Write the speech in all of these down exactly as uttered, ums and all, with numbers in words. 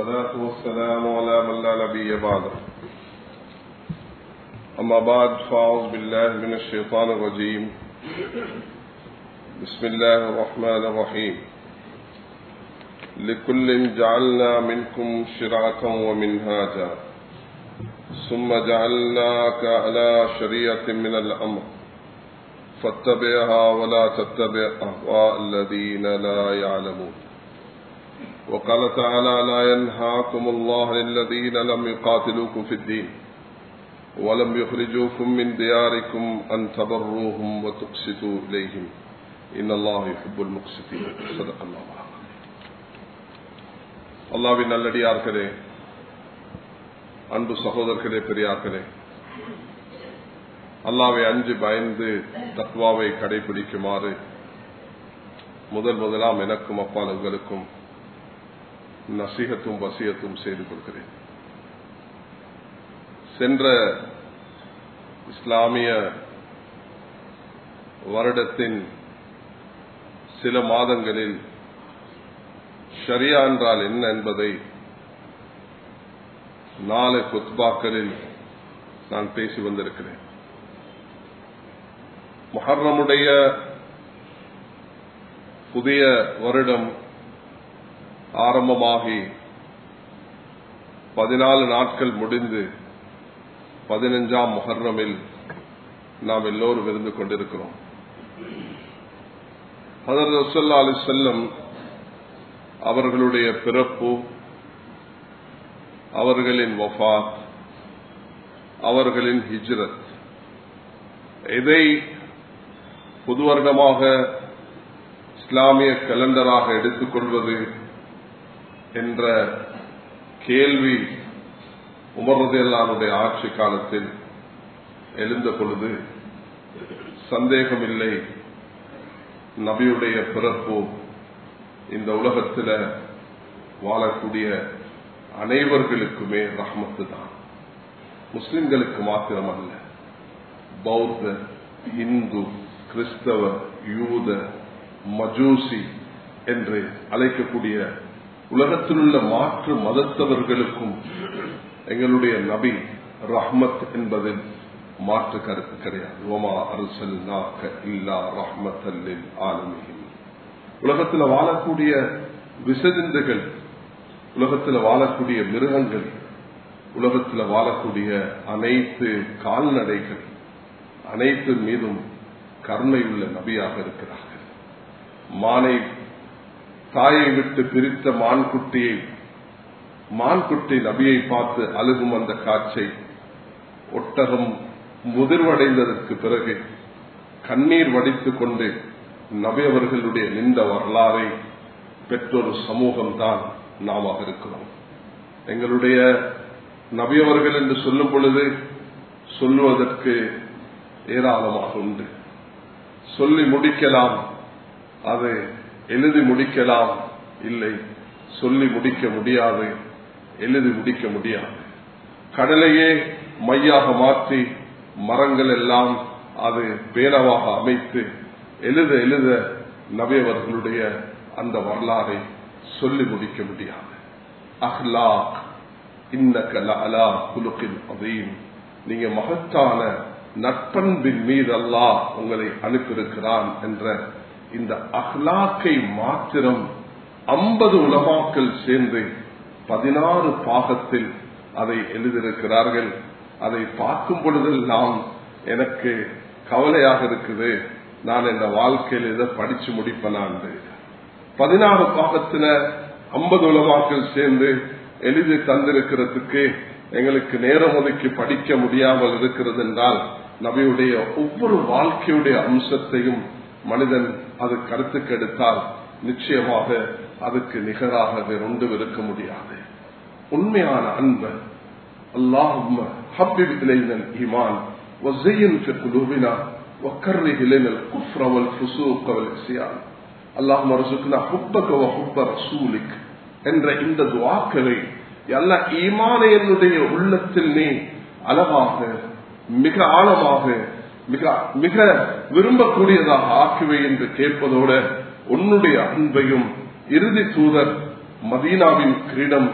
والصلاة والسلام على من لا نبي بعده. أما بعد فأعوذ بالله من الشيطان الرجيم. بسم الله الرحمن الرحيم. لكل جعلنا منكم شرعة ومنهاجا ثم جعلناك على شريعة من الأمر فاتبعها ولا تتبع أهواء الذين لا يعلمون. وقال تعالى: لا ينهاكم الله للذين لم يقاتلوكم في الدين ولم يخرجوكم من دياركم أن تبروهم وتقسطوا إليهم إن الله يحب المقسطين. صدق الله. அல்லாஹ்வின் நல்லடியார்களே, அன்பு சகோதரர்களே, பெரியார்களே, அல்லாஹ்வை அஞ்சு பயந்து தக்வாவை கடைபிடிக்குமாறு முதல் முதலாம் எனக்கும் அப்பால் உங்களுக்கும் நசீகத்தும் வசியத்தும் செய்து கொள்கிறேன். சென்ற இஸ்லாமிய வருடத்தின் சில மாதங்களில் ஷரியா என்றால் என்ன என்பதை நாலு குத்பாக்களில் நான் பேசி வந்திருக்கிறேன். முஹர்ரமுடைய புதிய வருடம் ஆரம்பமாகி பதினாலு நாட்கள் முடிந்து பதினஞ்சாம் முஹர்ரமில் நாம் எல்லோரும் இருந்து கொண்டிருக்கிறோம். ஹஜ்ரத் ஸல்லல்லாஹு அலைஹி வஸல்லம் அவர்களுடைய பிறப்பு, அவர்களின் வஃபாத், அவர்களின் ஹிஜ்ரத், இதை புது வருடமாக இஸ்லாமிய கலண்டராக எடுத்துக்கொள்வது என்ற கேள்வி உமர் ரலியல்லாஹு அன்ஹுடைய ஆட்சி காலத்தில் எழுந்த பொழுது சந்தேகமில்லை, நபியுடைய பிறப்பு இந்த உலகத்தில் வாழக்கூடிய அனைவர்களுக்குமே ரஹ்மத்து தான். முஸ்லிம்களுக்கு மாத்திரமல்ல, பௌத்த, இந்து, கிறிஸ்தவ, யூத, மஜூசி என்று அழைக்கக்கூடிய உலகத்தில் உள்ள மாற்று மதத்தவர்களுக்கும் எங்களுடைய நபி ரஹ்மத் என்பதில் மாற்று கருத்து கிடையாது. வமா அர்சல்நாக இல்லா ரஹ்மத்தல் லில் ஆலமீன். உலகத்தில் வாழக்கூடிய விசஜந்துகள், உலகத்தில் வாழக்கூடிய மிருகங்கள், உலகத்தில் வாழக்கூடிய அனைத்து கால்நடைகள் அனைத்து மீதும் கருணையுள்ள நபியாக இருக்கிறார்கள். மானை தாயை விட்டு பிரித்த மான்குட்டியை மான்குட்டி நபியை பார்த்து அழுகும் அந்த காட்சை, ஒட்டகம் முதிர்வடைந்ததற்கு பிறகு கண்ணீர் வடித்துக் கொண்டு நபி அவர்களுடைய நின்ற வரலாறை பெற்றொரு சமூகம்தான் நாம இருக்கிறோம். எங்களுடைய நபி அவர்கள் என்று சொல்லும் பொழுது சொல்லுவதற்கு ஏராளமாக உண்டு. சொல்லி முடிக்கலாம், அது எழுதி முடிக்கலாம், இல்லை சொல்லி முடிக்க முடியாது, எழுதி முடிக்க முடியாது. கடலையே மையாக மாற்றி மரங்கள் எல்லாம் அது பேனவாக அமைத்து எழுத எழுத நபி அவர்களுடைய அந்த வரலாறை சொல்லி முடிக்க முடியாது. அஹ்லாக் இன்னக லஅலா குலுகின் அதீம், நீங்க மகத்தான நட்பண்பின் மீது அல்லாஹ் உங்களை அனுப்பியிருக்கிறான் என்ற இந்த அஹ்லாக்கை மாத்திரம் ஐம்பது உலமாக்கள் சேர்ந்து பதினாறு பாகத்தில் அதை எழுதியிருக்கிறார்கள். அதை பார்க்கும் பொழுதெல்லாம் எனக்கு கவலையாக இருக்குது, நான் இந்த வாழ்க்கையில் இதை படிச்சு முடிப்பேன். பதினாறு பாகத்துல ஐம்பது உலமாக்கள் சேர்ந்து எழுதி தந்திருக்கிறதுக்கு எங்களுக்கு நேரம் ஒதுக்கி படிக்க முடியாமல் இருக்கிறது என்றால், நபியுடைய ஒவ்வொரு வாழ்க்கையுடைய அம்சத்தையும் மனிதன் அது கருத்துக்கு எடுத்தால் நிச்சயமாக அதுக்கு நிகராக வேறொன்றும் இருக்க முடியாது. உண்மையான அன்பு அல்லாஹும்ம ஹப்பிப் இலைனல் ஈமான் வஸய்யின் ஃபி குலூபினா வக்கர்ரிஹ் இலைனல் குஃப்ர வல் ஃபுசூக் வல் இஸ்யான் அல்லாஹும்ம ர்ஸுக்னா ஹுப்பக வ ஹுப்ப ரசூலிக் என்ற இந்த துஆக்களை எல்லா ஈமானை என்னுடைய உள்ளத்தில் நீ அழகாக மிக ஆழமாக மிக மிக விரும்பக்கூடியதாக ஆக்குவே என்று கேட்பதோடு உன்னுடைய அன்பையும் இறுதி தூதர் மதீனாவின் கிரீடம்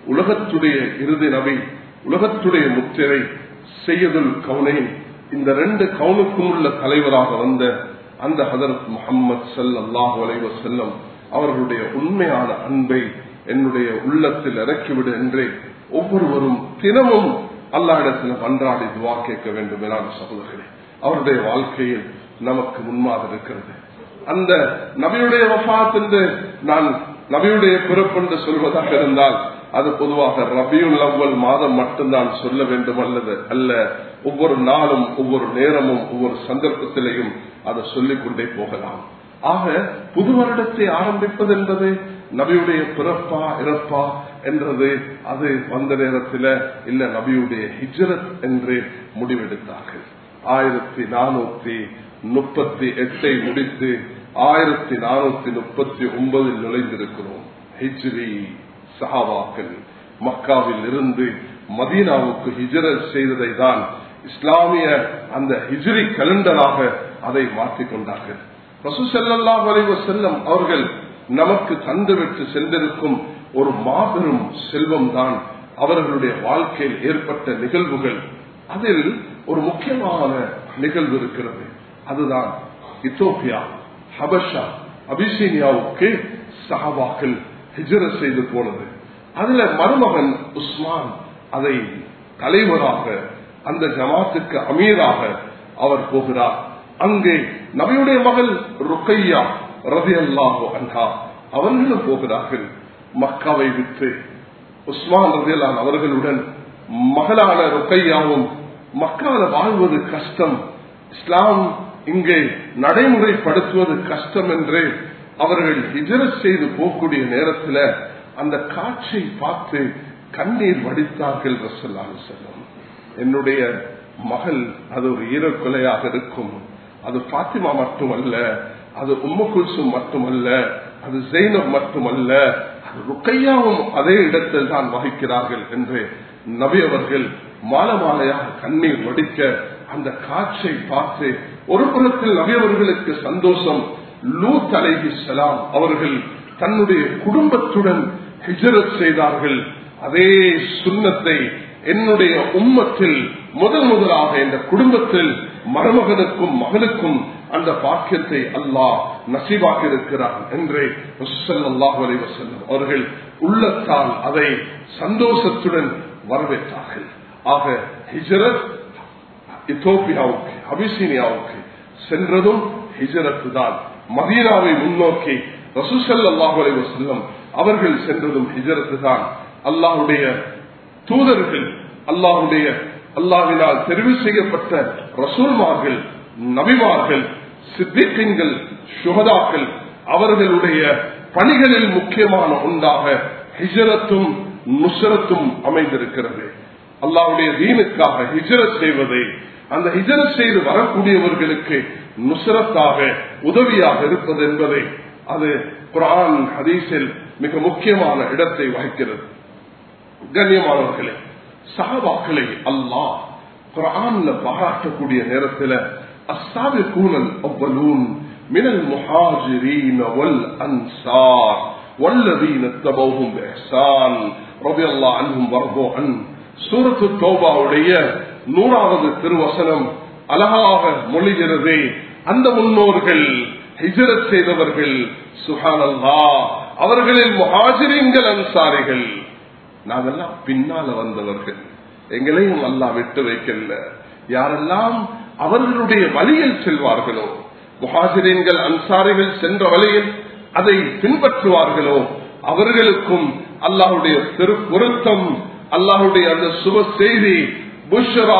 உலகத்துடைய இறுதி நபி, உலகத்துடைய முத்திரை சையதுல் கௌனைன், இந்த ரெண்டு கவுனுக்கும் உள்ள தலைவராக வந்த அந்த ஹதரத் முஹம்மது ஸல்லல்லாஹு அலைஹி வஸல்லம் அவர்களுடைய உண்மையான அன்பை என்னுடைய உள்ளத்தில் இறக்கிவிடு என்று ஒவ்வொருவரும் தினமும் அல்லாஹ்விடத்தில் மன்றாடி துஆ கேட்க வேண்டும் என சகோதரர்களே, அவருடைய வாழ்க்கையில் நமக்கு முன்மாதிரி இருக்கிறது. அந்த நபியுடைய வஃபாத் என்று நான் நபியுடைய பிறப்பு என்று சொல்வதாக இருந்தால் அது பொதுவாக ரபியுல் அவ்வல் மாதம் மட்டும்தான் சொல்ல வேண்டும் அல்லது அல்ல, ஒவ்வொரு நாளும் ஒவ்வொரு நேரமும் ஒவ்வொரு சந்தர்ப்பத்திலையும் அதை சொல்லிக் கொண்டே போகலாம். ஆக புது வருடத்தை ஆரம்பிப்பது என்பது நபியுடைய பிறப்பா இறப்பா என்றது அது வந்த நேரத்தில் இல்ல, நபியுடைய ஹிஜ்ரத் என்று முடிவெடுத்தார்கள். ஆயிரத்தி நானூத்தி முப்பத்தி எட்டை முடித்து ஆயிரத்தி நானூத்தி முப்பத்தி ஒன்பதில் நுழைந்திருக்கிறோம். ஹிஜ்ரி சஹாபாக்கள் மக்காவில் இருந்து மதீனாவுக்கு ஹிஜ்ரத் செய்ததை தான் இஸ்லாமிய அந்த ஹிஜ்ரி கலண்டராக அதை மாற்றிக் கொண்டார்கள். ரசூல் ஸல்லல்லாஹு அலைஹி வஸல்லம் அவர்கள் நமக்கு தந்துவிட்டு சென்றிருக்கும் ஒரு மாபெரும் செல்வம் தான் அவர்களுடைய வாழ்க்கையில் ஏற்பட்ட நிகழ்வுகள். அதில் ஒரு முக்கியமான நிகழ்வு இருக்கிறது. அதுதான் இத்தோப்பியா, ஹபஷா, அபிசீனியாவுக்கு சஹாபாக்கள் ஹிஜ்ரத் செய்து போனது. அதுல மருமகன் உஸ்மான் அதை தலைவராக, அந்த ஜமாத்துக்கு அமீராக அவர் போகிறார். அங்கே நபியுடைய மகள் ருக்கையா ரலியல்லாஹு அன்ஹா அவர்களும் போகிறார்கள். மக்காவை விட்டு உஸ்மான் ரலியல்லாஹு அவர்களுடன் மகளான ருக்கையாவும் மக்கால வாழ்வது கஷ்டம், இஸ்லாம் இங்கே நடைமுறைப்படுத்துவது கஷ்டம் என்று அவர்கள் ஹிஜ்ரத் செய்து போகக்கூடிய நேரத்தில் அந்த காட்சியை பார்த்து கண்ணீர் வடித்தார்கள். ரசூலுல்லாஹி ஸல்லல்லாஹு அலைஹி வஸல்லம், என்னுடைய மகள் அது ஒரு ஈரக்கொலையாக இருக்கும், அது பாத்திமா மட்டுமல்ல, அது உம்மு குல்சும் மட்டுமல்ல, அது ஜெய்னப் மட்டுமல்ல, அது ருக்கையாவும் அதே இடத்தில் தான் வகிக்கிறார்கள் என்று நபி அவர்கள் மாலை மாலையாக கண்ணீர் வடிக்க அந்த காட்சியை பார்த்து ஒரு புறத்தில் நபி அவர்களுக்கு சந்தோஷம். லூத் அலைஹிஸ்ஸலாம் அவர்கள் தன்னுடைய குடும்பத்துடன் ஹிஜ்ரத் செய்தார்கள். அதே சுன்னத்தை என்னுடைய உம்மத்தில் முதல் முதலாக இந்த குடும்பத்தில் மருமகனுக்கும் மகளுக்கும் அந்த பாக்கியத்தை அல்லாஹ் நசீபாக இருக்கிறார் என்று ஸல்லல்லாஹு அலைஹி வஸல்லம் அவர்கள் உள்ளத்தால் அதை சந்தோஷத்துடன் வரவேற்றார்கள். ஆக ஹிஜ்ரத் இத்தோப்பியாவுக்கு, அபிசீனியாவுக்கு சென்றதும் ஹிஜ்ரத் தான். மதீனாவை முன்னோக்கி ரசூல் ஸல்லல்லாஹு அலைஹி வஸல்லம் அவர்கள் சென்றதும் ஹிஜ்ரத் தான். அல்லாஹ்வுடைய தூதர்கள், அல்லாஹ்வுடைய அல்லாஹ்வினால் தெரிவு செய்யப்பட்ட ரசூல்மார்கள், நபிமார்கள், சித்திகீன்கள், சுஹதாக்கள் அவர்களுடைய பணிகளில் முக்கியமான ஒன்றாக ஹிஜ்ரத்தும் நுஸ்ரத்தும் அமைந்திருக்கிறது. அல்லாஹ்வுடைய தீனுக்காக ஹிஜ்ரத் செய்வதை, அந்த ஹிஜ்ரத் செய்து வரக்கூடியவர்களுக்கு நுஸ்ரத்தாக உதவியாக இருப்பது என்பதை அது குர்ஆன் ஹதீஸில் மிக முக்கியமான இடத்தை வகிக்கிறது. கண்ணியமானவர்களே, சஹாபாக்களை அல்லாஹ் குர்ஆன்ல பாராட்டக்கூடிய நேரத்தில் அஸ்ஸாபிகூனல் அவ்வலூன் மினல் முஹாஜிரீன வல் அன்சார் வல்லதீன தபௌஹும் பிஇஹ்சான் ரலியல்லாஹு அன்ஹும் வர்து அன் சூரத்து தௌபாவுடைய நூறாவது திருவசனம் அழகாக மொழிகிறது. அந்த முன்னோர்கள், ஹிஜ்ரத் செய்தவர்கள், சுப்ஹானல்லாஹ், அவர்களில் முஹாஜிரீன்கள், அன்சாரிகள், நாமெல்லாம் பின்னால வந்தவர்கள், எங்களையும் அல்லாஹ் விட்டு வைக்கல. யாரெல்லாம் அவர்களுடைய வழியில் செல்வார்களோ, முஹாஜிரீன்கள் அன்சாரிகள் சென்ற வழியில் அதை பின்பற்றுவார்களோ, அவர்களுக்கும் அல்லாஹ்வுடைய திருப்பொருத்தம், அல்லாஹ்வுடைய அந்த சுப செய்தி, புஷ்ரா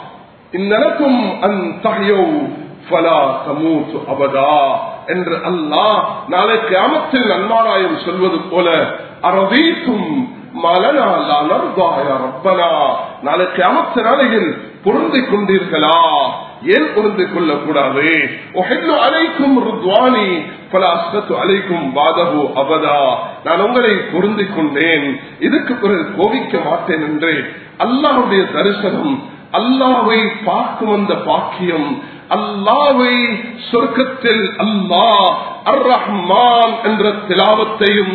இன்னலக்கும் அன் தஹ்யு ஃபலா தமூது அபதா என்று அல்லாஹ் நாளை கியாமத்தில் நன்மாராயம் சொல்வது போல, அரதீதும் மலனா லா நர்தா யா ரப்பனா, நாளை கியாமத் நாளையில் பொருந்திக் கொண்டீர்களா? ஏன் பொருந்திக் கொள்ளக்கூடாது? உஹில்லு அலைக்கும் ருத்வானி ஃபலா அஸ்கத்து அலைக்கும் பாதஹு அபதா, நான் உங்களை பொருந்திக் கொண்டேன், இதுக்கு பிறகு கோபிக்க மாட்டேன் என்று அல்லாஹ்வுடைய தரிசனம், அல்லாஹ்வை பார்க்கும் அந்த பாக்கியம், அல்லாஹ்வை சொர்க்கத்தில் அல்லாஹ் அர் ரஹ்மான் என்ற திலாவத்தையும்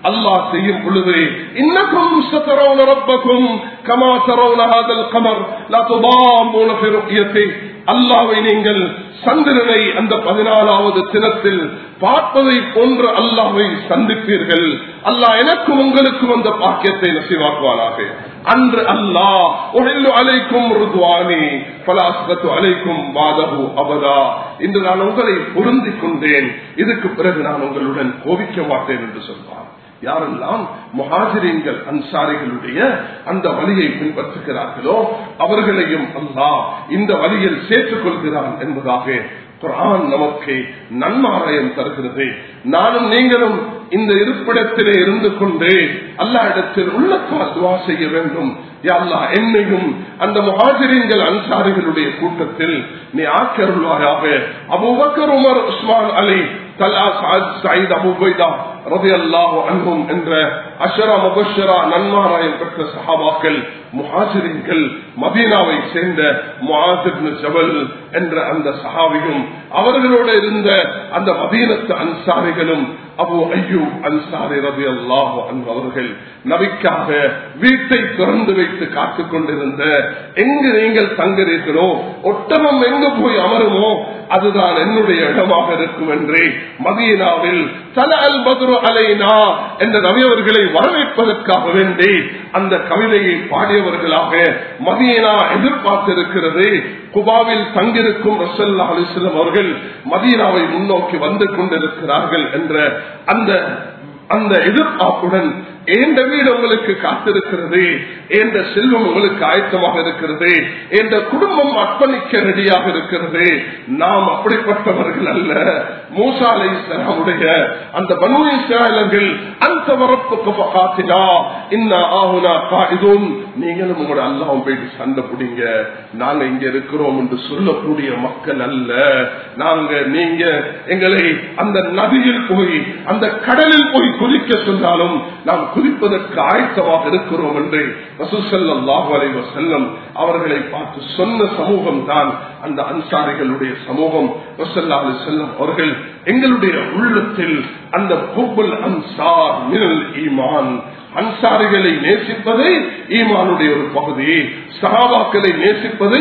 அல்லாஹ் செய்யும் பொழுது இன்னக்கும் சதரவுன ரப்பக்கும் கமா தரவுன ஹாதல் கமர் லா துதாமூன ஃபி ருக்யதி, அல்லாஹ்வை நீங்கள் சந்திரனை அந்த பதினாலாவது தினத்தில் பார்ப்பதை போன்று அல்லாஹ்வை சந்திப்பீர்கள். அல்லாஹ் எனக்கும் உங்களுக்கும் அந்த பாக்கியத்தை நசீவாக்குவானாக. அன்று அல்லாஹ் உஹில்லு அலைக்கும் ருத்வானி ஃபலா அஸ்கத்து அலைக்கும் பாதஹு அபதா, இன்று நான் உங்களை பொருந்திக் கொண்டேன், இதுக்கு பிறகு நான் உங்களுடன் கோபிக்க மாட்டேன் என்று சொல்வார். யாரெல்லாம் முஹாஜிரீன்கள் அன்சாரிகளுடைய அந்த வழியை பின்பற்றுகிறார்களோ அவர்களையும் அல்லாஹ் இந்த வழியில் சேர்த்துக் கொள்கிறான் என்பதாக குர்ஆன் நமக்கு நன்மாராயம் தருகிறது. நானும் நீங்களும் இந்த இருப்பிடத்திலே இருந்து கொண்டு அல்லாஹ் இடத்தில் உள்ளத்தால் துஆ செய்ய வேண்டும். யா அல்லாஹ், என்னையும் அந்த முஹாஜிரீன்கள் அன்சாரிகளுடைய கூட்டத்தில் நீ ஆக்கருள்வாயாக. Abu Bakr, Umar, Usman, Ali, Talha, Saad, Saeed, Abu Ubaida ரலியல்லாஹு அன்ஹும் என்ற அஷரா முபஷ்ஷரா நன்மாராயம் பெற்ற சஹாபாக்கள், முஹாஜிரீன்கள், மதீனாவை சேர்ந்த முஆத் இப்னு ஜபல் என்ற அந்த சஹாபியும் அவர்களோடு இருந்த அந்த மதீனத்து அன்சாரிகளும் அபூ அய்யூப் அன்சாரி ரலியல்லாஹு அன்ஹு அவர்கள் நபிக்காக வீட்டை திறந்து வைத்து காத்துக் கொண்டிருந்த, எங்கு நீங்கள் தங்குகிறீர்களோ ஒட்டகம் எங்கு போய் அமருமோ அதுதான் என்னுடைய இடமாக இருக்கும் என்று மதீனாவில் தலஅல் பத்ரு அலைனா என்ற நபி அவர்களை வரவேற்பதற்காக வேண்டி அந்த கவிதையை பாடியவர்களாக மதீனா எதிர்பார்த்திருக்கிறது. குபாவில் தங்கிருக்கும் ரசூலுல்லாஹி அலைஹி வஸல்லம் அவர்கள் மதீனாவை முன்னோக்கி வந்து கொண்டிருக்கிறார்கள் என்ற அந்த அந்த எதிர்பார்ப்புடன் எந்த வீடு உங்களுக்கு காத்திருக்கிறது, எந்த செல்வம் உங்களுக்கு ஆயத்தமாக இருக்கிறது, எந்த குடும்பம் அர்ப்பணிக்க ரெடியாக இருக்கிறது. நாம் அப்படிப்பட்டவர்கள் அல்ல. மூசா அலைஹிஸ்ஸலாமுடைய அந்த பனூ இஸ்ராயீலர்கள் அந்த வரப்புக்கு பகாத்தினா இன்னா ஆஹுனா காயிதுன், நீங்களும் உங்களோட அல்லாஹ்வும் போயிட்டு சண்டை பிடிங்க, நாங்க இங்க இருக்கிறோம் என்று சொல்லக்கூடிய மக்கள் அல்ல. நாங்க நீங்க எங்களை அந்த நதியில் போய் அந்த கடலில் போய் குதிக்க சொன்னாலும் நாம் குதிப்பதற்கு ஆயத்தமாக இருக்கிறோம் என்று ரசூல் ஸல்லல்லாஹு அலைஹி வஸல்லம் அவர்களை பார்த்து சொன்ன சமூகம் தான் அந்த அன்சாரிகளுடைய சமூகம். ரசூல் ஸல்லல்லாஹு அலைஹி வஸல்லம் அவர்கள் எங்களுடைய உள்ளத்தில் அந்த ஹுப்புல் அன்சார் மினல் ஈமான், அன்சாரிகளை நேசிப்பதை ஈமானுடைய ஒரு பகுதி, சஹாபாக்களை நேசிப்பதை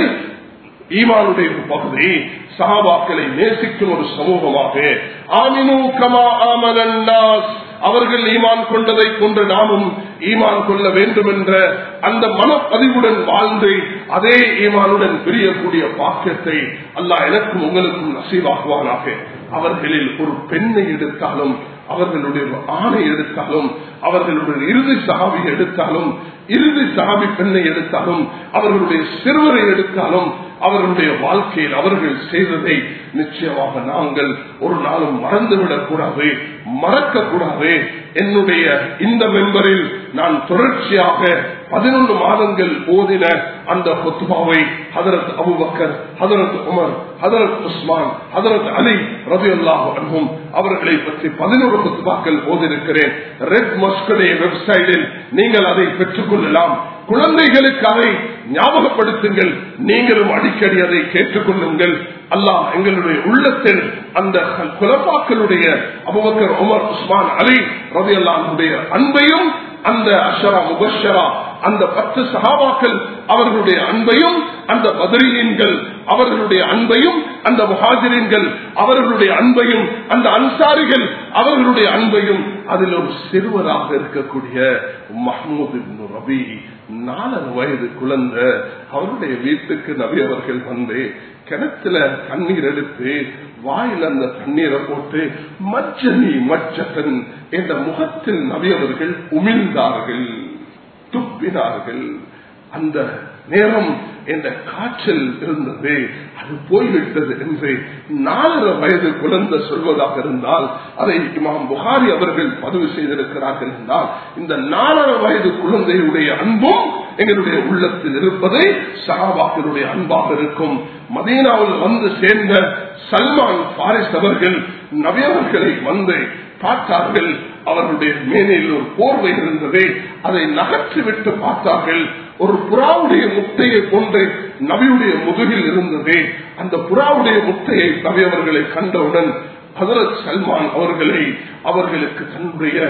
ஈமானுடைய ஒரு பகுதி, சஹாபாக்களை நேசிக்கும் ஒரு சமூகமாக ஆமினு கமா ஆமனன் நாஸ், அவர்கள் ஈமான் கொண்டதை கொண்டு நாமும் ஈமான் கொள்ள வேண்டும் என்ற அந்த மனப்பதிவுடன் வாழ்ந்து அதே ஈமானுடன் பிரியக்கூடிய பாக்கியத்தை அல்லாஹ் எனக்கும் உங்களுக்கும் நசீவாக்குவானாக. அவர்களில் ஒரு பெண்ணை எடுத்தாலும், அவர்களுடைய ஆணை எடுத்தாலும், அவர்களுடைய இறுதி சஹாபி எடுத்தாலும், இறுதி சஹாபி பெண்ணை எடுத்தாலும், அவர்களுடைய சிறுவரை எடுத்தாலும், அவர்களுடைய வாழ்க்கையில் அவர்கள் செய்ததை நிச்சயமாக நாங்கள் ஒரு நாளும் மறந்துவிடக் கூடாது, மறக்க கூடாது. என்னுடைய இந்த மெம்பரில் நான் தொடர்ச்சியாக பதினொன்று மாதங்கள் ஓதின அந்த குத்பாவை ஹதரத் அபூபக்கர், ஹதரத் உமர், ஹதரத் உஸ்மான், ஹதரத் அலி ரலியல்லாஹு அன்ஹும் அவர்களை பற்றி பதினொரு குத்பாக்கள் ஓதிருக்கிறேன். ரெட் மஸ்கடைய வெப்சைட்டில் நீங்கள் அதை பெற்றுக் கொள்ளலாம். குழந்தைகளுக்கு அதை ஞாபகப்படுத்துங்கள், நீங்களும் அடிக்கடி அதை கேட்டுக்கொள்ளுங்கள். அல்லாஹ் எங்களுடைய உள்ளத்தில் அந்த குலபாக்களுடைய அபூபக்கர், உமர், உஸ்மான், அலி ரலியல்லாஹு அன்ஹுடைய அன்பையும், அந்த அஷரா முபஷ்ஷரா அந்த பத்து சஹாபாக்கள் அவர்களுடைய அன்பையும், அந்த பத்ரீன்கள் அவர்களுடைய அன்பையும், அந்த முஹாஜிரீன்கள் அவர்களுடைய அன்பையும், அந்த அன்சாரிகள் அவர்களுடைய அன்பையும், அதில் ஒரு சிறுவராக இருக்கக்கூடிய மஹ்மூத் இப்னு ரபி நாலு வயது குழந்தை, அவருடைய வீட்டுக்கு நபி அவர்கள் வந்து கிணத்துல தண்ணீர் எடுத்து வாயில் அந்த தண்ணீரை போட்டு மஜ்ஜனி மஜ்ஜகன் என்ற முகத்தில் நபி அவர்கள் உமிழ்ந்தார்கள், துப்பினார்கள். அந்த நேரம் என்ற காய்ச்சல் இருந்தது, அது போய்விட்டது என்று நாலரை வயது குழந்தை சொல்வதாக இருந்தால் அதை இமாம் புகாரி அவர்கள் பதிவு செய்திருக்கிறார்கள் என்றால், இந்த நாலரை வயது குழந்தையுடைய அன்பும் எங்களுடைய உள்ளத்தில் இருப்பதை சஹாபாக்களுடைய அன்பாக இருக்கும். மதீனாவில் வந்து சேர்ந்த சல்மான் பாரிஸ் அவர்கள் நபி அவர்களை வந்து பார்த்தார்கள். அவர்களுடைய மேனில் ஒரு போர்வை இருந்தது, அதை நகற்றிவிட்டு பார்த்தார்கள். ஒரு புறாவுடைய முட்டையை கொண்டு நபியுடைய முதுகில் இருந்தது. அந்த புறாவுடைய முட்டையை நபி அவர்களை கண்டவுடன் ஹதரத் சல்மான் அவர்களை அவர்களுக்கு தன்னுடைய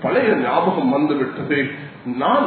பழைய ஞாபகம் வந்து விட்டது. நான்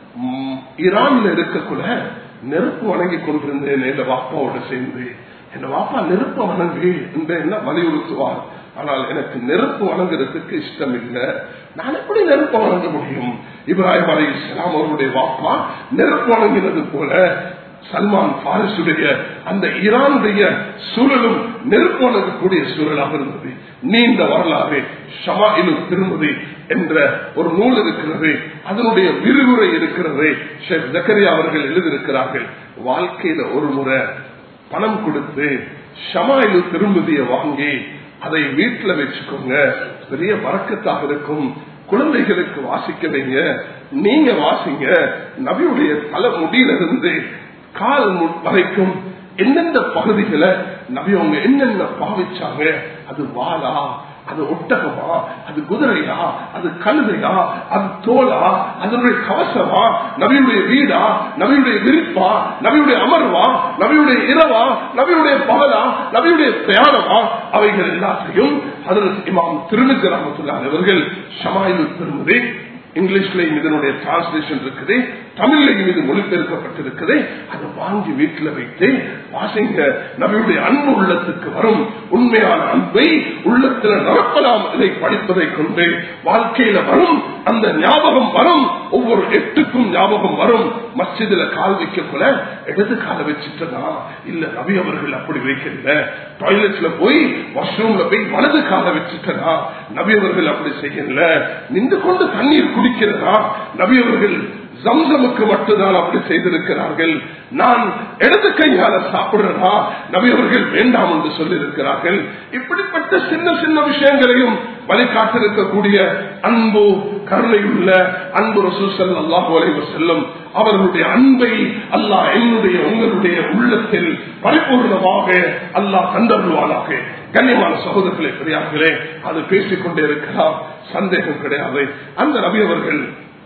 ஈரான்ல இருக்கக்குள்ள நெருப்பு வணங்கி கொண்டிருந்தேன் என் வாப்பாவோட சேர்ந்து. என் வாப்பா நெருப்பு வணங்கு என்று என்ன வலியுறுத்துவார். ஆனால் எனக்கு நெருப்பு வணங்குறதுக்கு இஷ்டம் இல்லை. நான் எப்படி நெருப்பு வணங்க முடியும்? இப்ராஹிம் அலைஹிஸ்ஸலாம் அவருடைய வாப்பா நெருப்பு வணங்கினது போல சல்மான் பாரிசுடைய அந்த ஈரானுடைய சூழலும் நெருப்பு வணங்கக்கூடிய சூழலாக இருந்தது. நீண்ட வரலாறு ஷமாயிலு திருமதி என்ற ஒரு நூல் இருக்கிறது. அதனுடைய விரிவுரை இருக்கிறது. ஷேக் ஜக்கரியா அவர்கள் எழுதியிருக்கிறார்கள். வாழ்க்கையில ஒரு முறை பணம் கொடுத்து ஷமாயிலு திருமதியை வாங்கி அதை வீட்டுல வச்சுக்கோங்க, பெரிய வரக்கத்தாக இருக்கும். குழந்தைகளுக்கு வாசிக்க வைங்க, நீங்க வாசிங்க. நபியுடைய தலை முடியிலிருந்து கால் வரைக்கும் எந்தெந்த பகுதிகளை நபி அவங்க என்னென்ன பாவிச்சாங்க, அது வாளா, அது ஒட்டகமா, அது குதிரையா, அது கழுதையா, அது தோலா, அதனுடைய கவசமா, நபியுடைய வீடா, நபியுடைய விரிப்பா, நபியுடைய அமர்வா, நபியுடைய இரவா, நபியுடைய பகலா, நபியுடைய பிரயாணமா, அவைகள் எல்லாத்தையும் ஹஜ்ரத் இமாம் திருமிதி ரஹ்மத்துல்லாஹி அவர்கள் ஷமாயிலு திருமதி இங்கிலீஷ்லயும் இதனுடைய டிரான்ஸ்லேஷன் இருக்குது, தமிழ்லையும் இது மொழிபெயர்க்கப்பட்டிருக்குது. அதை வாங்கி வீட்டில் வைத்து வாசிங்க. நபியுடைய அன்பு உள்ளத்துக்கு வரும். உண்மையான அன்பை உள்ளத்தில் நிரப்பலாம். இதை படிப்பதை கொண்டு வாழ்க்கையில வரும். அந்த ஞாபகம் வரும். ஒவ்வொரு எட்டுக்கும் ஞாபகம் வரும். மஸ்ஜிதுல கால் வைக்கக்குள்ள இடது கால வச்சுட்டா இல்ல, நபி அவர்கள் அப்படி வைக்கல. டாய்லெட்ல போய் வாஷ்ரூம்ல போய் வலது கால வச்சுட்டா நபி அவர்கள் அப்படி செய்யல. நின்று கொண்டு தண்ணீர் குடிக்கிறதா நபி அவர்கள் ஜம்சமுக்கு மட்டும்தான் அப்படி செய்திருக்கிறார்கள். நான் இடது கையால சாப்பிடுறதா நபி அவர்கள் வேண்டாம் என்று சொல்லியிருக்கிறார்கள். இப்படிப்பட்ட சின்ன சின்ன விஷயங்களையும் வழிகாட்டிருக்கக்கூடிய அன்பு கருணையுள்ள அன்பு ரசூல் ஸல்லல்லாஹு அலைஹி வஸல்லம் அவர்களுடைய அன்பை அல்லாஹ் என்னுடைய உங்களுடைய உள்ளத்தில் பரிபூர்ணமாக அல்லாஹ் தந்தருள்வானாக. கண்ணியமான சகோதரர்களே, பெரியார்களே, அது பேசிக்கொண்டே இருக்கலாம், சந்தேகம் கிடையாது. அந்த நபி அவர்கள்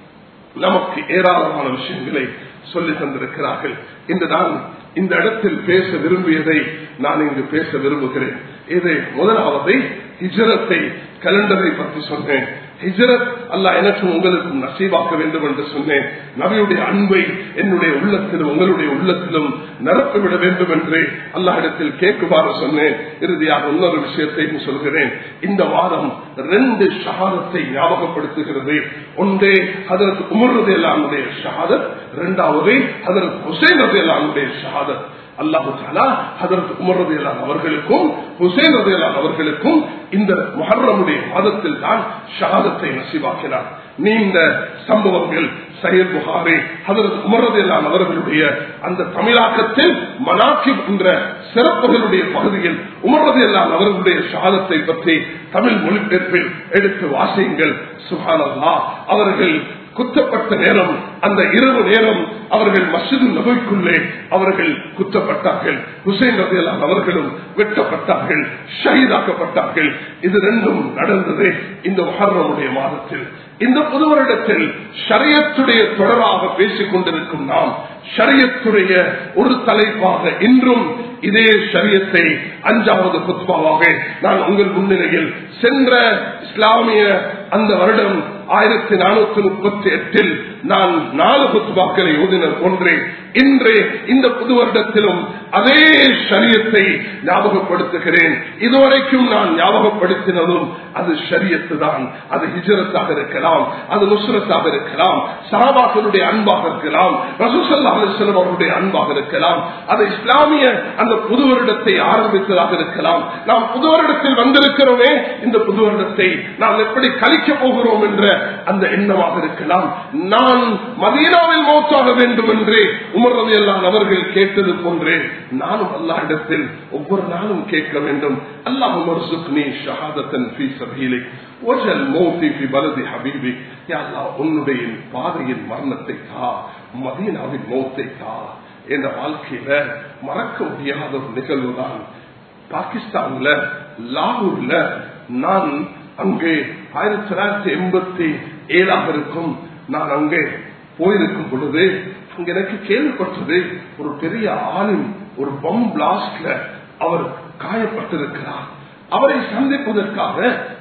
நமக்கு ஏராளமான விஷயங்களை சொல்லி தந்திருக்கிறார்கள். இன்று நான் இந்த இடத்தில் பேச விரும்பியதை நான் இங்கு பேச விரும்புகிறேன். இது முதலாவது ஹிஜ்ரத்தை, கலண்டரை பற்றி சொன்னேன். ஹிஜ்ரத் அல்லாஹ் எனக்கும் உங்களுக்கும் நசீபாக்க வேண்டும் என்று சொன்னேன். நபியுடைய அன்பை என்னுடைய உள்ளத்திலும் உங்களுடைய உள்ளத்திலும் நிரப்பிவிட வேண்டும் என்று அல்லாஹ்விடத்தில் கேட்குமாறு சொன்னேன். இறுதியாக இன்னொரு விஷயத்தையும் சொல்கிறேன். இந்த வாரம் ரெண்டு ஷஹாதத்தை ஞாபகப்படுத்துகிறது. ஒன்றே ஹஜ்ரத் உமர் ரலியல்லாஹு அன்ஹுடைய ஷஹாதத், இரண்டாவது ஹஜ்ரத் ஹுசைன் ரலியல்லாஹு அன்ஹுடைய ஷஹாதத். அல்லாஹு தஆலா ஹஜ்ரத் உமர் ரலியல்லாஹு அவர்களுக்கும் ஹுசைன் ரலியல்லாஹு அவர்களுக்கும் இந்த முஹர்ரமுடைய மாதத்தில் தான் ஷஹாதத்தை நசீபாக்கினார். நீண்ட சம்பவங்கள் சஹீஹ் புகாரி ஹஜ்ரத் உமர் ரலியல்லாஹு அவர்களுடைய அந்த தமிழாக்கத்தில் மனாகிப் என்ற சிறப்புகளுடைய பகுதியில் உமர் ரலியல்லாஹு அவர்களுடைய ஷஹாதத்தை பற்றி தமிழ் மொழிபெயர்ப்பில் எடுத்து வாசியுங்கள். சுப்ஹானல்லாஹ். அவர்கள் குத்தப்பட்ட நேரம், அந்த இரவு நேரம் அவர்கள் மஸ்ஜிது நபவிக்குள்ளே அவர்கள் குத்தப்பட்டார்கள். ஹுசைன் ரலியல்லாஹு அவர்களும் வெட்டப்பட்டார்கள், ஷஹீதாக்கப்பட்டார்கள். இது ரெண்டும் நடந்தது இந்த முஹர்ரமுடைய மாதத்தில். இந்த புது வருடத்தில் ஷரியத்துடைய தொடராக பேசிக் கொண்டிருக்கும் நாம், ஷரியத்துடைய ஒரு தலைப்பாக இன்றும் இதே ஷரியத்தை அஞ்சாவது குத்பாவாக நான் உங்கள் முன்னிலையில் சென்ற இஸ்லாமிய அந்த வருடம் ஆயிரத்தி நானூத்தி முப்பத்தி எட்டில் நான் நாலு குத்பாக்களை ஓதினர் ஒன்றே. இன்று இந்த புது வருடத்திலும் அதே ஷரியத்தை ஞாபகப்படுத்துகிறேன். இதுவரைக்கும் நான் ஞாபகப்படுத்தினதும் அது ஷரியத்து தான். அது ஹிஜ்ரத்தாக இருக்கலாம், அது நுஸ்ரத்தாக இருக்கலாம், சஹாபாக்களுடைய அன்பாக இருக்கலாம், ரசூல் ஸல்லல்லாஹு அலைஹி வஸல்லம் அவருடைய அன்பாக இருக்கலாம், அது இஸ்லாமிய அந்த புது வருடத்தை ஆரம்பித்ததாக இருக்கலாம். நாம் புது வருடத்தில் வந்திருக்கிறோமே, இந்த புது வருடத்தை நாம் எப்படி கழிக்க போகிறோம் என்ற அந்த எண்ணமாக இருக்கலாம். நான் மதீனாவில் மௌத்தாக வேண்டும் என்று உமர் ரலியல்லாஹு அவர்கள் கேட்டது போன்றே நானும் அல்லாஹ்விடத்தில் ஒவ்வொரு நாளும் கேட்க வேண்டும். அல்லாஹும்ம ர்ஸுக்னி ஷஹாதத்தன் ஃபீ ஸபீலிக் வஜல் மௌத்தி ஃபீ பலதி ஹபீபிக். யா அல்லாஹ், உன்னுடைய பாதையின் மரணத்தை தா, மதீனாவின் மௌத்தை தா. என்ற வாழ்க்கையில மறக்க முடியாத ஒரு நிகழ்வு தான். பாகிஸ்தான்ல லாகூர்ல நான் அங்கே ஆயிரத்தி தொள்ளாயிரத்தி எண்பத்தி ஏழாக இருக்கும் நான் அங்கே போயிருக்கும் பொழுது அங்க எனக்கு கேள்விப்பட்டது, ஒரு பெரிய ஆளும் ஒரு பம் பிளாஸ்ட்ல அவர் காயப்பட்டிருக்கிறார். அவரை சந்திப்பதற்காக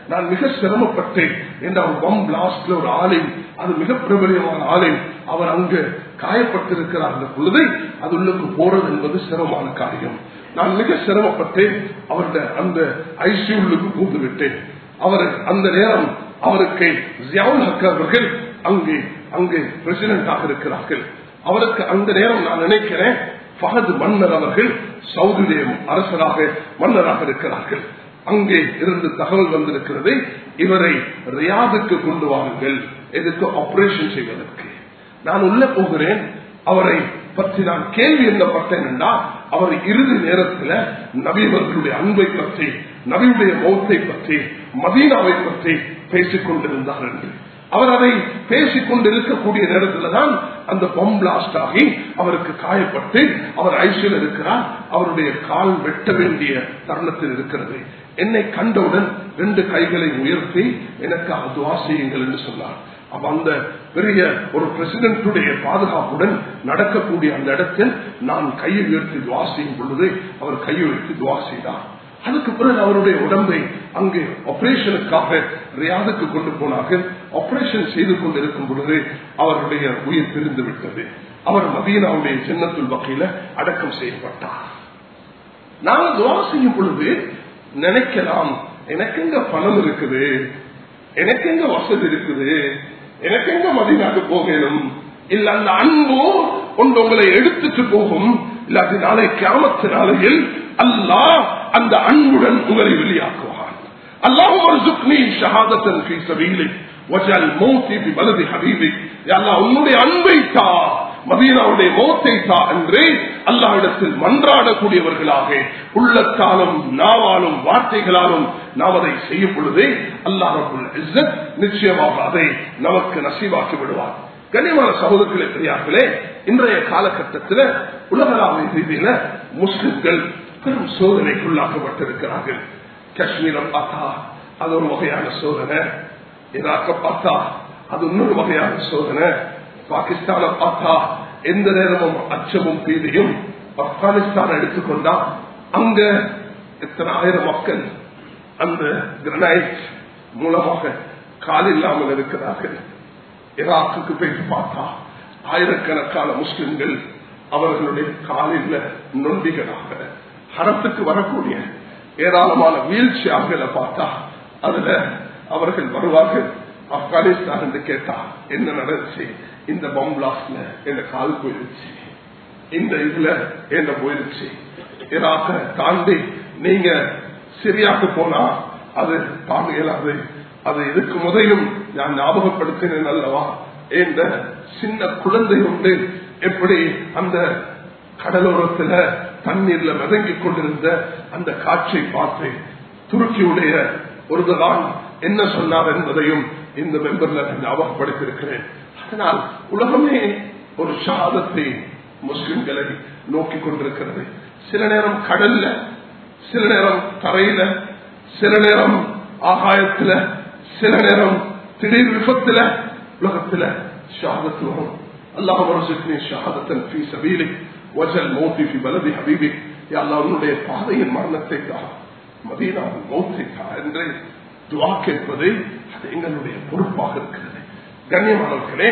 நான் மிக சிரமப்பட்டேன் என்ற ஒரு பம் பிளாஸ்ட்ல ஒரு ஆலை, அது மிக பிரபலியமான ஆலை, அவர் அங்கு காயப்பட்டிருக்கிறார் அந்த பொழுதை அது உள்ளுக்கு போறது என்பது சிரமமான காரியம். நான் மிக சிரமப்பட்டேன், அவருடைய அந்த ஐசியூலுக்கு பூந்து விட்டேன். அவர் அந்த நேரம் அவருக்கு ஜியாவுல் ஹக் அவர்கள் அங்கே அங்கே பிரசிடென்டாக இருக்கிறார்கள். அவருக்கு அந்த நேரம் நான் நினைக்கிறேன் ஃபஹத் மன்னர் அவர்கள் சவுதியுடைய அரசராக மன்னராக இருக்கிறார்கள். அங்கே இருந்து தகவல் வந்திருக்கிறது, இவரை ரியாதுக்கு கொண்டு வாருங்கள், எதுக்கு ஆபரேஷன் செய்வதற்கு. நான் உள்ள போகிறேன். அவரை பற்றி நான் கேள்வி என்னப்பட்டேன் என்றால், அவர் இறுதி நேரத்தில் நபியவர்களுடைய அன்பை பற்றி, நபியுடைய மௌத்தை பற்றி, மதீனாவை பற்றி பேசிக் கொண்டிருந்தார் என்று. அவர் அதை பேசிக் கொண்டிருக்கக்கூடிய நேரத்தில் தான் அந்த பம் பிளாஸ்ட் ஆகி அவருக்கு காயப்பட்டு அவர் ஐசியில் இருக்கிறார். அவருடைய கால் வெட்ட வேண்டிய தருணத்தில் இருக்கிறது. என்னை கண்டவுடன் ரெண்டு கைகளை உயர்த்தி எனக்கு துஆ செய்யுங்கள் என்று சொன்னார். அப்ப அந்த பெரிய ஒரு பிரசிடென்டுடைய பாதுகாப்புடன் நடக்கக்கூடிய அந்த இடத்தில் நான் கையை உயர்த்தி துஆ செய்யும் பொழுது அவர் கையை உயர்த்தி துஆ செய்தார். அதுக்கு பிறகு அவருடைய உடம்பை அங்கு ஆபரேஷனுக்காக ரியாதுக்கு கொண்டு போனார்கள். ஆபரேஷன் செய்து கொண்டிருக்கும் பொழுது அவருடைய உயிர் பிரிந்து விட்டது. அவர் மதீனாவுடைய ஜன்னத்துல் பக்கீல அடக்கம் செய்யப்பட்டார். நாங்கள் துஆ செய்யும் பொழுது நினைக்கலாம், எனக்கு எங்க பணம் இருக்குது, எனக்கு எங்க வசதி இருக்குது, எனக்கு எங்க மதீனாக்கு போகணும், இல்ல அந்த அன்பு ஒன்று உங்களை எடுத்துட்டு போகும், இல்லாட்டி நாளை கியாமத்து நாளையில் அல்லாஹ் அந்த அன்புடன் உங்களை வெளியாக்குவான். அல்லாஹும் வர்சுக்னி ஷஹாதத்தன் ஃபீ சபீலிக் வஜஅல் மௌத்தி ஃபீ பலதி ஹபீபிக். யா அல்லாஹ் உன்னுடைய அன்பை தா, மதீனாவுடைய மௌத்தை தா என்று அல்லாஹ்விடத்தில் மன்றாடக்கூடியவர்களாக உள்ளத்தாலும் நாவாலும் வார்த்தைகளாலும் நாம் அதை செய்யும் பொழுது அல்லாஹ் ரப்புல் இஸ்ஸத் நிச்சயமாக அதை நமக்கு நசீபாக்கி விடுவார். கண்ணியமான சகோதரர்களே, பெரியார்களே, இன்றைய காலகட்டத்தில் உலகளாவிய ரீதியில முஸ்லிம்கள் பெரும் சோதனைக்குள்ளாக்கப்பட்டிருக்கிறார்கள். காஷ்மீரை பார்த்தா அது ஒரு வகையான சோதனை, ஈராக்க பார்த்தா அது இன்னொரு வகையான சோதனை, பாகிஸ்தானை பார்த்தா எந்த நேரமும் அச்சமும் பீதியும். ஆப்கானிஸ்தான் எடுத்துக்கொண்டா அங்க எத்தனை ஆயிரம் மக்கள் அந்த கிரனைட் மூலமாக கால் இல்லாமல் இருக்கிறார்கள். ஈராக்குக்கு போயிட்டு பார்த்தா ஆயிரக்கணக்கான முஸ்லிம்கள் அவர்களுடைய காலில் நொண்டிகளாக ஹரத்துக்கு வரக்கூடிய ஏராளமான வீழ்ச்சியார்களை பார்த்தா அதுல அவர்கள் வருவார்கள். ஆப்கானிஸ்தான் என்று கேட்டா என்ன நடந்துச்சு, இந்த பம் பிளாஸ்ட்ல என் கால் போயிருச்சு, இந்த இதுல என்ன போயிருச்சு. ஈராக்க தாண்டி நீங்க சிரியாக்கு போனா அது தாங்க இயலாது. அது இதுக்கு முதலும் நான் ஞாபகப்படுத்தினேன் அல்லவா, என்ற சின்ன குழந்தை உண்டு எப்படி அந்த கடலோரத்துல தண்ணீர்ல மிதங்கிக் கொண்டிருந்த அந்த காட்சியை பார்த்து துருக்கியுடைய ஒருவர்தான் என்ன சொன்னார் என்பதையும் இந்த மெம்பர்ல ஞாபகப்படுத்தியிருக்கிறேன். அதனால் உலகமே ஒரு ஷஹாதத்தை முஸ்லிம்களை நோக்கி கொண்டிருக்கிறது. சில நேரம் கடல்ல, சில நேரம் தரையில, சில நேரம் ஆகாயத்துல, சில நேரம் திடீர் விபத்துல உலகத்துல ஷஹாதத்து வரும். அல்லாஹ் வர்சுக்னி ஷஹாதத்தன் ஃபீ சபீலிக் வஜல் மௌத்தி ஃபீ பலதி ஹபீபிக். யா அல்லாஹ் உன்னுடைய பாதையின் மரணத்தை தா, மதீனாவின் மௌத்தை தா என்று துஆ கேட்பது அது எங்களுடைய பொறுப்பாக இருக்கிறது. கண்ணியமானவர்களே,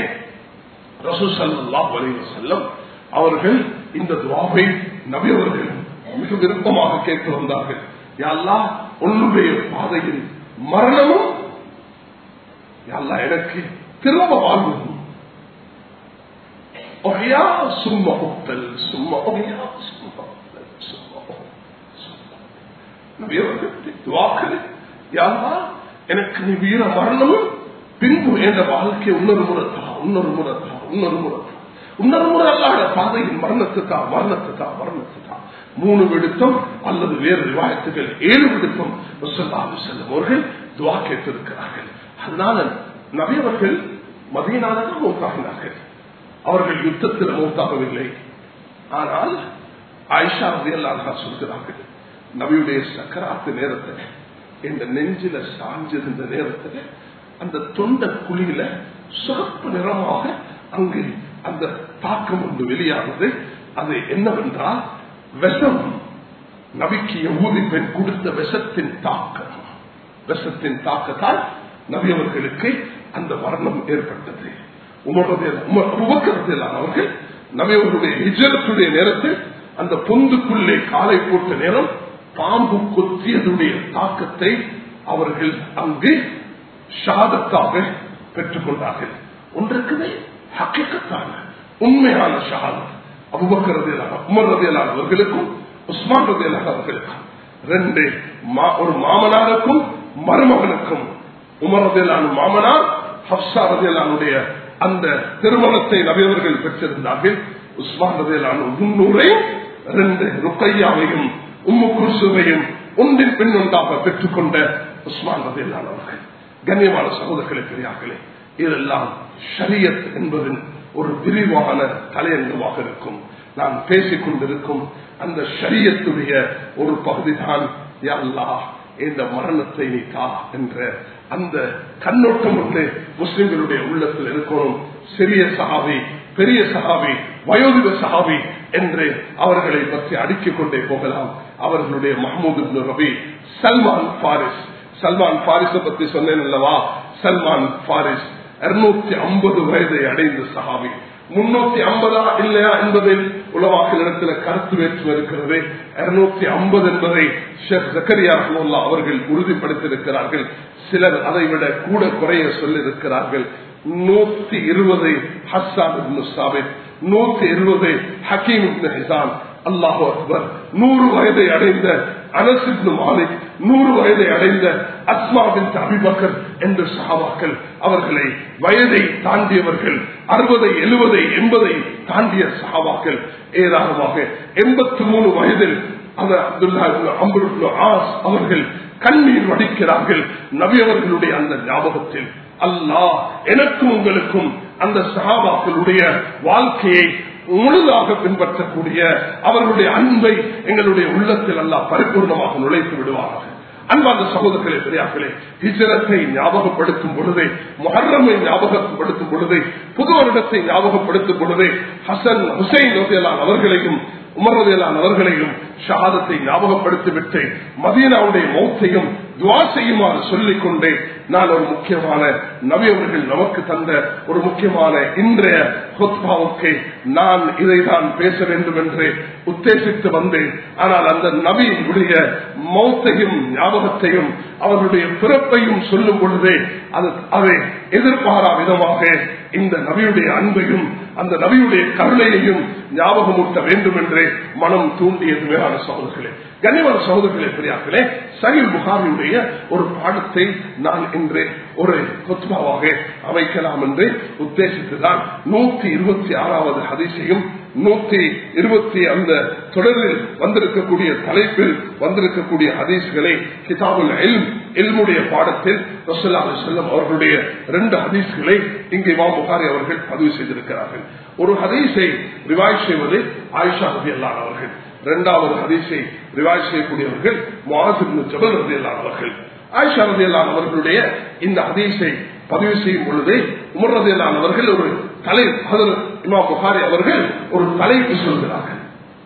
ரசூல் ஸல்லல்லாஹு அலைஹி வஸல்லம் அவர்கள் இந்த துஆவை நபி அவர்கள் மிக விருப்பமாக கேட்டு வந்தார்கள். யா அல்லாஹ் உன்னுடைய பாதையில் மரணமும், யா அல்லாஹ் எனக்கு திரும்ப வாழ்வும், எனக்கு நீ வீர மரணமும் பின்பு என்ற வாழ்க்கை இன்னொரு முறத்தா இன்னொரு முறத்தா இன்னொரு முறத்தா இன்னொரு முறை அல்லாத பாதையின் மரணத்துக்கா மரணத்துக்கா மரணத்துக்கா மூணு விடுத்தம் அல்லது வேறு விவாயத்துகள் ஏழு விடுத்தம் செல்லும் அவர்கள் துவா கேட்டிருக்கிறார்கள். அதனால நபி அவர்கள் மதீனாவில் மௌத்தாகினார்கள். அவர்கள் யுத்தத்தில் மௌத்தாகவில்லை. ஆனால் ஆயிஷா ரலியல்லாஹு அன்ஹா சொல்கிறார்கள், நபியுடைய சக்கராத்து நேரத்தில் இந்த நெஞ்சில சாஞ்சிருந்த நேரத்தில் அந்த தொண்ட குழியில சிறப்பு நிறமாக அங்கு அந்த தாக்கம் ஒன்று வெளியானது. அது என்னவென்றால் விஷம், நபிக்கு யஹூதி பெண் கொடுத்த விஷத்தின் தாக்கம். விஷத்தின் தாக்கத்தால் நபி அவர்களுக்கு அந்த மரணம் ஏற்பட்டது. அவர்கள் நபி அவர்களுடைய ஹிஜ்ரத்துடைய நேரத்தில் அந்த பொந்துக்குள்ளே காலை போட்ட நேரம் பாம்பு கொத்தியதுடைய தாக்கத்தை அவர்கள் அங்கு ஷஹாதத்தாக பெற்றுக் கொண்டார்கள். ஒன்றுக்குமே ஹக்கீகத்தான உண்மையான ஷஹாதத் அபூபக்கர் ரலியல்லாஹு உமர் ரலியல்லாஹு அவர்களுக்கும் உஸ்மான் ரலியல்லாஹு அவர்களுக்கும் ரெண்டு ஒரு மாமனாருக்கும் மருமகனுக்கும் உமர் ரலியல்லாஹு மாமனார் ஹப்ஸா ரலியல்லாஹுடைய அந்த திருமணத்தை நபி அவர்கள் பெற்றிருந்தார்கள். உஸ்மான் ரலியல்லாஹு முன்னூரை ரெண்டு ருக்கையாவையும் உம்மு குல்சுமையும் ஒன்றின் பின் ஒன்றாக பெற்றுக்கொண்ட உஸ்மான் ரலியல்லாஹு அவர்கள். கண்ணியமான சகோதரர்களே பெரியார்களே, இதெல்லாம் ஷரியத் என்பதின் ஒரு விரிவான தலையங்கமாக இருக்கும். நான் பேசிக் கொண்டிருக்கும் அந்த ஷரியத்துடைய ஒரு பகுதிதான் யா அல்லாஹ் இந்த மரணத்தை நீ தா என்ற அந்த கண்ணோட்டம் வந்து முஸ்லிம்களுடைய உள்ளத்தில் இருக்கணும். சிறிய சஹாபி, பெரிய சஹாபி, வயோதிக சஹாபி என்று அவர்களை பற்றி அடுக்கிக் கொண்டே போகலாம். அவர்களுடைய Mahmud ibn Rabi, Salman Faris, Salman பாரிஸை பற்றி சொன்னேன் அல்லவா? சல்மான் பாரிஸ் இருநூத்தி ஐம்பது வயதை அடைந்த சஹாபி. முன்னூத்தி ஐம்பதா இல்லையா என்பதில் உலமாக்களிடத்தில் கருத்து வேற்றுமை இருக்கிறது. இருநூத்தி ஐம்பது என்பதை ஷேக் ஜக்கரியா ரஹ்மத்துல்லாஹி அவர்கள் உறுதிப்படுத்தியிருக்கிறார்கள். சிலர் அதை விட கூட குறைய சொல்லியிருக்கிறார்கள். நூத்தி இருபது ஹஸ்ஸான் இப்னு சாபித், நூத்தி இருபது ஹக்கீம் இப்னு ஹிசான். அல்லாஹு அக்பர். நூறு வயதை அடைந்த அனஸ் இப்னு மாலிக், நூறு வயதை அடைந்த அஸ்மா பின்த் அபீ பக்கர் என்ற சஹாபாக்கள் அவர்களை வயதை தாண்டியவர்கள். அறுபதை எழுபதை எண்பதை தாண்டிய சஹாபாக்கள் ஏராளமாக. எண்பத்தி மூணு வயதில் Abdullah ibn Amr ibn As அவர்கள் கண்ணீர் வடிக்கிறார்கள் நபி அவர்களுடைய அந்த ஞாபகத்தில். அல்லாஹ் எனக்கும் உங்களுக்கும் அந்த சஹாபாக்களுடைய வாழ்க்கையை முழுதாக பின்பற்றக்கூடிய அவர்களுடைய அன்பை எங்களுடைய உள்ளத்தில் அல்லாஹ் பரிபூர்ணமாக நுழைத்து விடுவார்கள். அன்பார்ந்த சகோதரர்களே பெரியார்களே, ஹிஜ்ரத்தை ஞாபகப்படுத்தும் பொழுதே, முஹர்ரமை ஞாபகப்படுத்தும் பொழுதே, புது வருடத்தை ஞாபகப்படுத்தும் பொழுதே ஹசன் ஹுசைன் ரலியல்லாஹு அவர்களையும் உமர் ரலியல்லாஹு அவர்களையும் ஷஹாதத்தை ஞாபகப்படுத்திவிட்டு மதீனாவுடைய மௌத்தையும் துஆ செய்யுமாறு சொல்லிக் கொண்டே நான் ஒரு முக்கியமான நபி அவர்கள் நமக்கு தந்த ஒரு முக்கியமான இன்றைய ஹுத்பாவுக்கு நான் இதைதான் பேச வேண்டும் என்று உத்தேசித்து வந்தேன். ஆனால் அந்த நபியுடைய மௌத்தையும் ஞாபகத்தையும் அவர்களுடைய பிறப்பையும் சொல்லும் பொழுதே அது அதை எதிர்பாரா விதமாக இந்த நபியுடைய அன்பையும் அந்த நபியுடைய கருணையையும் ஞாபகமூட்ட வேண்டும் என்று மனம் தூண்டியது. மேலான சகோதரர்களே, கண்ணியமான சகோதரர்களே பெரியார்களே, சஹீஹ் புகாரியுடைய ஒரு பாடத்தை நான் இன்று ஒரு குத்பாவாக அமைக்கலாம் என்று உத்தேசித்துதான் நூத்தி இருபத்தி ஆறாவது ஹதீஸையும் நூத்தி இருபத்தி அந்த தொடரில் வந்திருக்கக்கூடிய தலைப்பில் வந்திருக்கக்கூடிய ஹதீஸ்களை கிதாபுல் இல்ம் இல்முடைய பாடத்தில் ரசூலுல்லாஹி ஸல்லல்லாஹு அலைஹி வஸல்லம் அவர்களுடைய இரண்டு ஹதீஸ்களை இங்கே இமாம் புகாரி அவர்கள் பதிவு செய்திருக்கிறார்கள். ஒரு ஹதீஸை ரிவாய் செய்வது ஆயிஷா ரலியல்லாஹு அன்ஹா அவர்கள், இரண்டாவது ஹதீஸை ரிவாய் செய்யக்கூடியவர்கள் முஆஸ் இப்னு ஜபல் ரலியல்லாஹு அவர்கள். ஆயிஷா ரலியல்லாஹு அவர்களுடைய இந்த ஹதீஸை பதிவு செய்யும் பொழுது உமர் ரலியல்லாஹு அவர்கள் ஒரு தலை இமாம் புகாரி அவர்கள் ஒரு தலைப்பு சொல்கிறார்கள்.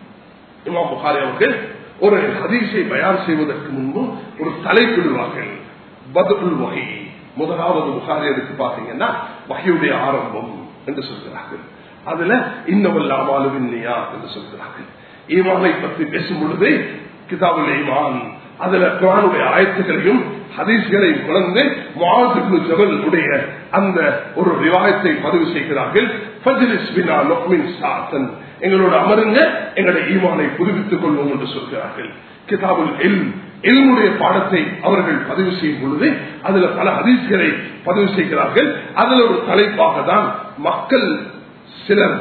இமாம் புகாரி அவர்கள் ஒரு ஹதீஸை பயான் செய்வதற்கு முன்பு ஒரு தலைப்பிடுவார்கள். பத்உல் வஹி, முதலாவது புகாரி எடுத்து பார்த்தீங்கன்னா வஹியுடைய ஆரம்பம் என்று சொல்கிறார்கள். அதுல இன்னவல் அமாலு பின்னியாத் என்று சொல்கிறார்கள். ஈமானை பற்றி பேசும் பொழுது கிதாபுல் ஈமான் அதுல குர்ஆனுடைய ஆயத்துகளையும் ஹதீஸ்களையும் கலந்து முஆஸ் இப்னு ஜபல் உடைய அந்த ஒரு ரிவாயத்தை பதிவு செய்கிறார்கள். ஃபஜ்லிஸ் பினா நுக்மின் சாத்தன், எங்களோட அமருங்க, எங்களுடைய ஈமானை புதுப்பித்துக் கொள்வோம் என்று சொல்கிறார்கள். கிதாபுல் இல்ம் இல்முடைய பாடத்தை அவர்கள் பதிவு செய்யும் பொழுது அதுல பல ஹதீஸ்களை பதிவு செய்கிறார்கள். அதுல ஒரு தலைப்பாக தான் மக்கள் சிலர்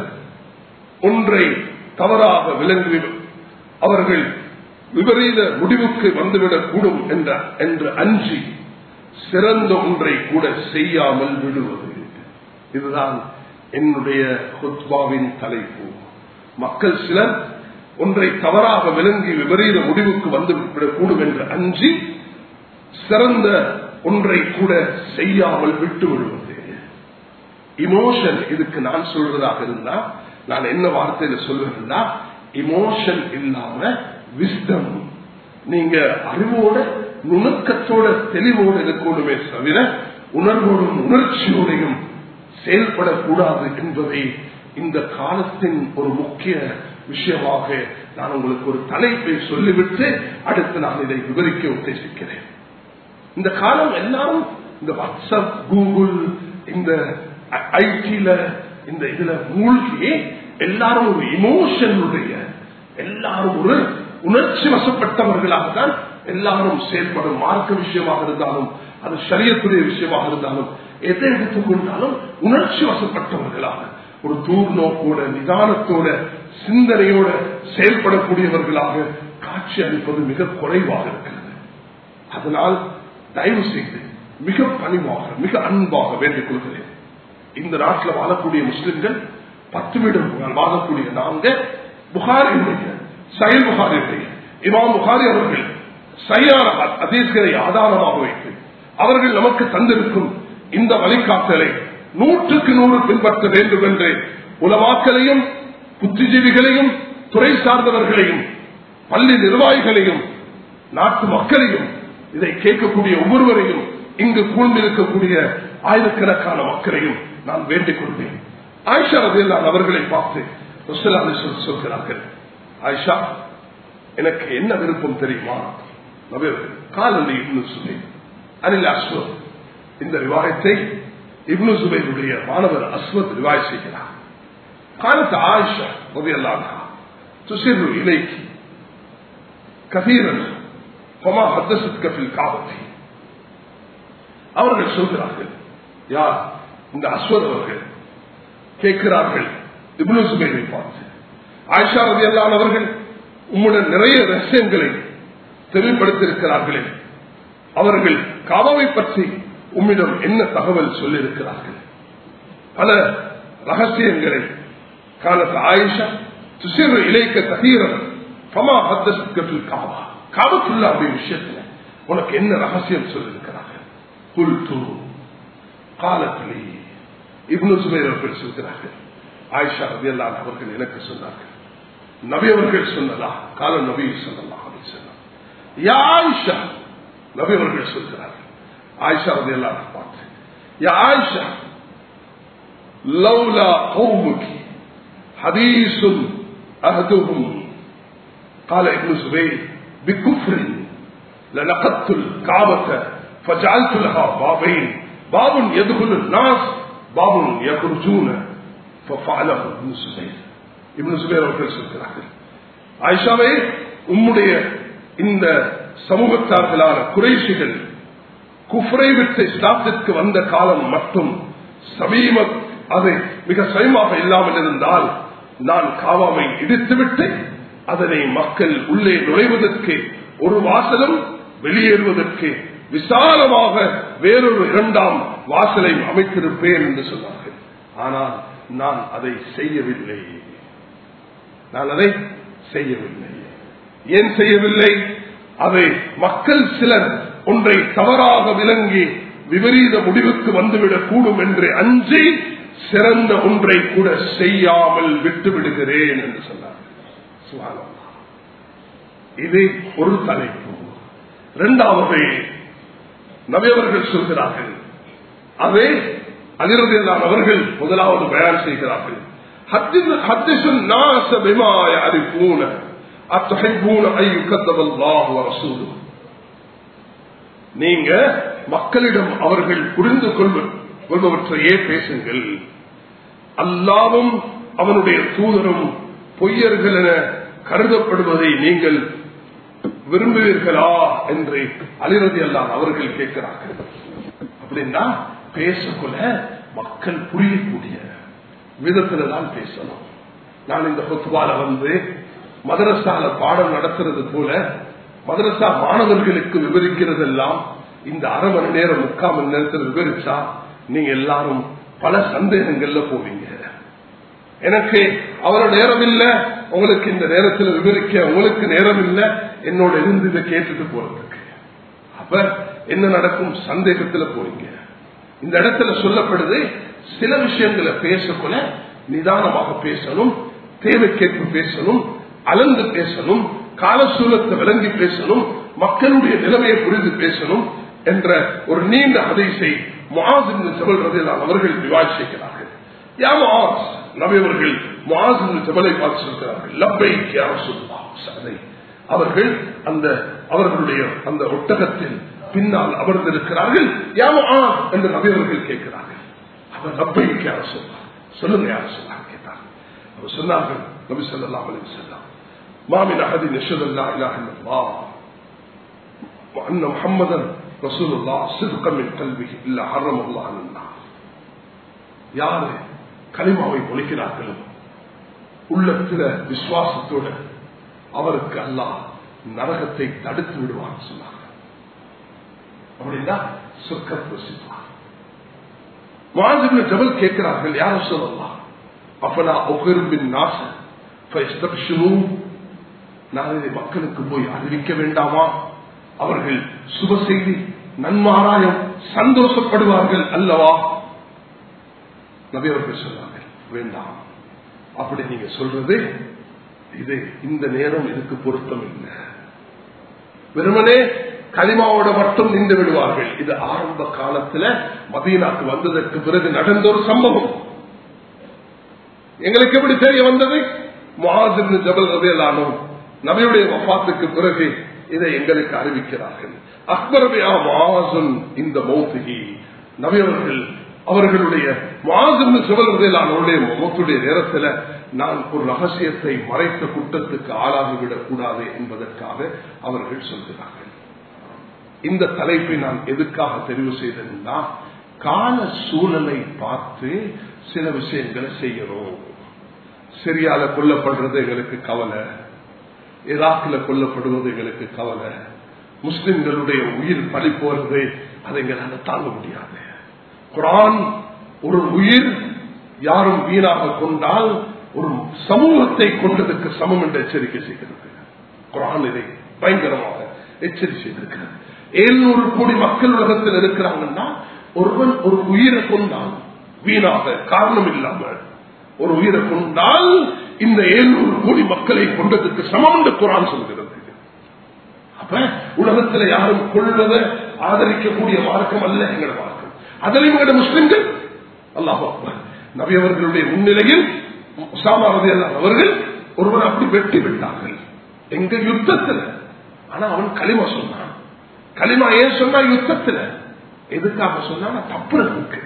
ஒன்றை தவறாக விளங்கி அவர்கள் விபரீத முடிவுக்கு வந்துவிடக் கூடும் என்ற என்று அஞ்சி சிறந்த ஒன்றை கூட செய்யாமல் விடுவது. இதுதான் என்னுடைய ஹுத்பாவின் தலைப்பு. மக்கள் சிலர் ஒன்றை தவறாக விளங்கி விபரீத முடிவுக்கு வந்துவிடக்கூடும் என்று அஞ்சி சிறந்த ஒன்றை கூட செய்யாமல் விட்டு விடுவது. இமோஷன் இதுக்கு நான் சொல்றதாக இருந்தா நான் என்ன வார்த்தையில சொல்றேன்னா, இமோஷன் இல்லாம விஸ்டம், நீங்க அறிவோட நுணுக்கத்தோட தெளிவோடு இருக்கணுமே தவிர உணர்வோடும் உணர்ச்சியோடையும் செயல்படக்கூடாது என்பதை இந்த காலத்தின் ஒரு முக்கிய விஷயமாக நான் உங்களுக்கு ஒரு தலைப்பை சொல்லிவிட்டு அடுத்து நான் இதை விவரிக்க உத்தேசிக்கிறேன். இந்த காலம் எல்லாரும் இந்த வாட்ஸ்அப், கூகுள், இந்த ஐடில இந்த இதுல மூழ்கி எல்லாரும் ஒரு இமோஷனுடைய, எல்லாரும் ஒரு உணர்ச்சி வசப்பட்டவர்களாக தான் எல்லாரும் செயல்படும். மார்க்க விஷயமாக இருந்தாலும் அது ஷரியத்துடைய விஷயமாக இருந்தாலும் எதை எடுத்துக்கொண்டாலும் உணர்ச்சி வசப்பட்டவர்களாக ஒரு தூர் நோக்கோட நிதானத்தோட சிந்தனையோட செயல்படக்கூடியவர்களாக காட்சி அளிப்பது மிக குறைவாக இருக்கிறது. அதனால் தயவு செய்து மிக பணிவாக மிக அன்பாக வேண்டிக் கொள்கிறேன். இந்த நாட்டில் வாழக்கூடிய முஸ்லிம்கள் பத்து வீடம் வாழக்கூடிய நாங்க புகாரியுடைய சஹீஹ் புகாரியுடைய இமாம் புகாரி அவர்கள் சரியான ஹதீஸ்களை ஆதாரமாக வைத்து அவர்கள் நமக்கு தந்திருக்கும் இந்த வழிகாட்டலை நூற்றுக்கு நூறு பின்பற்ற வேண்டும் என்று உலமாக்களையும் புத்திஜீவிகளையும் துறை சார்ந்தவர்களையும் பள்ளி நிர்வாகிகளையும் நாட்டு மக்களையும் இதை கேட்கக்கூடிய ஒவ்வொருவரையும் இங்கு கூர்ந்திருக்கக்கூடிய ஆயிரக்கணக்கான மக்களையும் நான் வேண்டிக் கொள்வேன். ஆயிஷா ரலியல்லாஹு அவர்களை பார்த்து ரசூலுல்லாஹி ஸல்லல்லாஹு அலைஹி வஸல்லம் சொல்கிறார்கள், ஆயிஷா எனக்கு என்ன விருப்பம் தெரியுமா? நபியவர்கள் காலலி இப்னு சுபைர் அனில் அஸ்வத். இந்த ரிவாயத்தை இப்னு சுபைருடைய மாணவர் அஸ்வத் ரிவாய் செய்கிறார். காலத்து ஆயிஷா ரலியல்லாஹு அன்ஹா துஸிரு இலைக்கி கதீரன் ஃபமா ஹதஸத்க ஃபில் காபத்தி. அவர்கள் சொல்கிறார்கள், யார் இந்த அஸ்வத் அவர்கள் கேட்கிறார்கள் இப்னு சுபைரை பார்த்து, ஆயிஷா ரலியல்லாஹு அவர்கள் உம்முடன் நிறைய ரகசியங்களை தெளிவுபடுத்தியிருக்கிறார்களே, அவர்கள் காபாவை பற்றி உம்மிடம் என்ன தகவல் சொல்லியிருக்கிறார்கள்? பல ரகசியங்களை. காலத்து ஆயிஷா துஸிரு இலைக்க கதீரன் ஃபமா ஹதஸத்க ஃபில் காபா. காபத்துல்லாஹ்வுடைய விஷயத்துல உனக்கு என்ன ரகசியம் சொல்லியிருக்கிறார்கள்? குல்து காலத் லீ. இப்னு சுபைர் அவர்கள் சொல்கிறார்கள், ஆயிஷா ரலியல்லாஹு அன்ஹா அவர்கள் எனக்கு சொன்னார்கள், நபி அவர்கள் சொன்னதா? கால நபி ஸல்லல்லாஹு அலைஹி வஸல்லம், யா ஆயிஷா. நபி அவர்கள் சொல்கிறார்கள் ஆயிஷா ரலியல்லாஹு அன்ஹா பார்த்து, யா ஆயிஷா லௌலா கௌமுகி ஹதீஸுன் அஹதுஹும் قال ابن زبير بكفر لنقضت الكعبة فجعلت لها بابين باب يدخل الناس باب يخرجون ففعله ابن زبير. ابن زبير அவர்கள் சொல்கிறார்கள், ஆயிஷாவே உம்முடைய இந்த சமூகத்தார்களான குறைஷிகள் குஃப்ரை விட்டு இஸ்லாத்திற்கு வந்த காலம் மட்டும் சமீப அது மிக சமீபமாக இல்லாமல் இருந்தால் நான் காவாவை இடித்துவிட்டு அதனை மக்கள் உள்ளே நுழைவதற்கு ஒரு வாசலும் வெளியேறுவதற்கு விசாலமாக வேறொரு இரண்டாம் வாசலை அமைத்திருப்பேன் என்று சொன்னார்கள். ஆனால் நான் அதை செய்யவில்லை. நான் அதை செய்யவில்லை. ஏன் செய்யவில்லை? அதை மக்கள் சிலர் ஒன்றை தவறாக விளங்கி விபரீத முடிவுக்கு வந்துவிடக் கூடும் என்று அஞ்சி சிறந்த ஒன்றை கூட செய்யாமல் விட்டு விடுகிறேன் என்று சொன்னார்கள். இது ஒரு தலைப்பு. இரண்டாவது நபி அவர்கள் சொல்கிறார்கள், அதே அலி ரலியல்லாஹு அவர்கள் முதலாவது பயான் செய்கிறார்கள், ஹத்திஸுன் நாஸ பிமா யஅரிஃபூன அத்துஹிப்பூன அன் யுகத்தப அல்லாஹு வ ரசூலுஹு. நீங்க மக்களிடம் அவர்கள் புரிந்து கொள்பவற்றையே பேசுங்கள். அல்லாஹ்வும் அவனுடைய தூதரும் பொய்யர்கள் என கருதப்படுவதை நீங்கள் விரும்புவீர்களா என்று அலி ரலியல்லாஹு அவர்கள் கேட்கிறார்கள். அப்படின்னா பேசக்குள்ள மக்கள் புரியக்கூடிய விதத்துல தான் பேசணும். நான் இந்த ஹுத்பால வந்து மதரசால பாடம் நடத்துறது போல மதரசா மாணவர்களுக்கு விவரிக்கிறதெல்லாம் இந்த அரை மணி நேரம் முக்கால் மணி நேரத்தில் விவரிச்சா நீங்க எல்லாரும் பல சந்தேகங்கள்ல போவீங்க. எனக்கு அவரோட நேரம் இல்ல, உங்களுக்கு இந்த நேரத்தில் விவரிக்க உங்களுக்கு நேரம் இல்ல, என்னோட இருந்து இதை கேட்டுட்டு போறதுக்கு. அப்ப என்ன நடக்கும்? சந்தேகத்துல போறீங்க. இந்த இடத்துல சொல்லப்படுது, சில விஷயங்களை பேசக்குள்ள நிதானமாக பேசணும், தேவைக்கேற்ப பேசணும், அளந்து பேசணும், கால சூழத்தை விளங்கி பேசணும், மக்களுடைய நிலைமையை புரிந்து பேசணும் என்ற ஒரு நீண்ட ஹதீஸை முஆஸ் இப்னு ஜபல் ரலியல்லாஹு அவர்கள் விவாதிக்கிறார்கள். யா முஆஸ், நபி அவர்கள் முஆஸ் இப்னு ஜபலை பார்த்து சொல்கிறார்கள், லப்பைக் யா ரசூலுல்லாஹ். அவர்கள் அந்த அவர்களுடைய அந்த ஒட்டகத்தில் பின்னால் அமர்ந்திருக்கிறார்கள். யா முஆஸ் என்று நபி அவர்கள் கேட்கிறார்கள். அவர் லப்பைக் யா ரசூலுல்லாஹ், சொல்லுங்க யா ரசூலுல்லாஹ் கேட்டார். அவர் சொன்னார்கள், நபி ஸல்லல்லாஹு அலைஹி வஸல்லம், மா மின் அஹதின் யஷ்ஹது அல்லா இலாஹ இல்லல்லாஹ் வ அன்ன முஹம்மதன் ரசூலுல்லாஹ் சித்கன் மின் கல்பிஹி இல்லா ஹர்ரமல்லாஹு அலன்னார். யாரு கலிமாவை ஒலிக்கிறார்களோ உள்ளத்துல விசுவாசத்தோடு அவருக்கு அல்லாஹ் நரகத்தை தடுத்து விடுவான்னு சொன்னாங்க. அப்படின்னா சொர்க்கத்தை வசிப்பார். முஆஸ் இப்னு ஜபல் கேட்கிறார்கள், யா ரசூலல்லாஹ் அஃபலா உக்ரிபின் நாஸ் ஃபயஸ்தப்ஷிரு, நான் இதை மக்களுக்கு போய் அறிவிக்க வேண்டாமா? அவர்கள் சுப செய்தி நன்மாராயம் சந்தோஷப்படுவார்கள் அல்லவா? நபி அவர்கள் சொன்னார்கள், வேண்டாம். அப்படி நீங்க சொல்றது இது இந்த நேரம் இதுக்கு பொருத்தம் இல்லை. வெறுமனே கலிமாவோட மட்டும் நின்று விடுவார்கள். இது ஆரம்ப காலத்துல மதீனாக்கு வந்ததற்கு பிறகு நடந்த ஒரு சம்பவம். எங்களுக்கு எப்படி தெரிய வந்தது? முஆஸ் இப்னு ஜபல் ரலியல்லாஹு அன்ஹு நபியுடைய வஃபாத்துக்கு பிறகு இதை எங்களுக்கு அறிவிக்கிறார்கள். அக்பர் பியா முஆஸுன் இந்த மௌத்திஹி, நபி அவர்கள் அவர்களுடைய முஆஸ் இப்னு ஜபல் ரலியல்லாஹு அன்ஹுடைய மௌத்துடைய நேரத்தில் நான் ஒரு ரகசியத்தை மறைத்த குற்றத்துக்கு ஆளாகிவிடக் கூடாது என்பதற்காக அவர்கள் சொல்கிறார்கள். இந்த தலைப்பை நான் எதுக்காக தெரிவு செய்தேன்னா, கால சூழலை பார்த்து சில விஷயங்களை செய்யணும். சிரியால கொல்லப்படுறது எங்களுக்கு கவலை, ஈராக்கில் கொல்லப்படுவது எங்களுக்கு கவலை, முஸ்லிம்களுடைய உயிர் பலி போறது அதை எங்களால் தாங்க முடியாது. குர்ஆன் ஒரு உயிர் யாரும் வீணாக கொண்டால் ஒரு சமூகத்தை கொண்டதுக்கு சமம் என்று எச்சரிக்கை செய்கிறது. குர்ஆன் இதை பயங்கரமாக எச்சரிக்கை செய்திருக்கிறது. எழுநூறு கோடி மக்கள் உலகத்தில் இருக்கிறாங்கன்னா ஒருவன் ஒரு உயிரை கொண்டால் வீணாக காரணம் இல்லாமல் ஒரு உயிரை கொண்டால் இந்த எழுநூறு கோடி மக்களை கொண்டதுக்கு சமம் என்று குர்ஆன் சொல்கிறது. அப்ப உலகத்தில் யாரும் கொள்வதை ஆதரிக்கக்கூடிய மார்க்கம் அல்ல எங்களோட மார்க்கம். அதிலும் எங்களோட முஸ்லிம்கள் அல்லாஹ் அக்பர் நபி அவர்களுடைய முன்னிலையில் உஸாமா ரலியல்லாஹு அவர்கள் ஒருவர் அப்படி வெட்டி விட்டார்கள் எங்க யுத்தத்தில். ஆனா அவன் களிமா சொன்னான். களிமா ஏன் சொன்னா? யுத்தத்தில். எதுக்காக சொன்னா? தப்புறதுக்கு.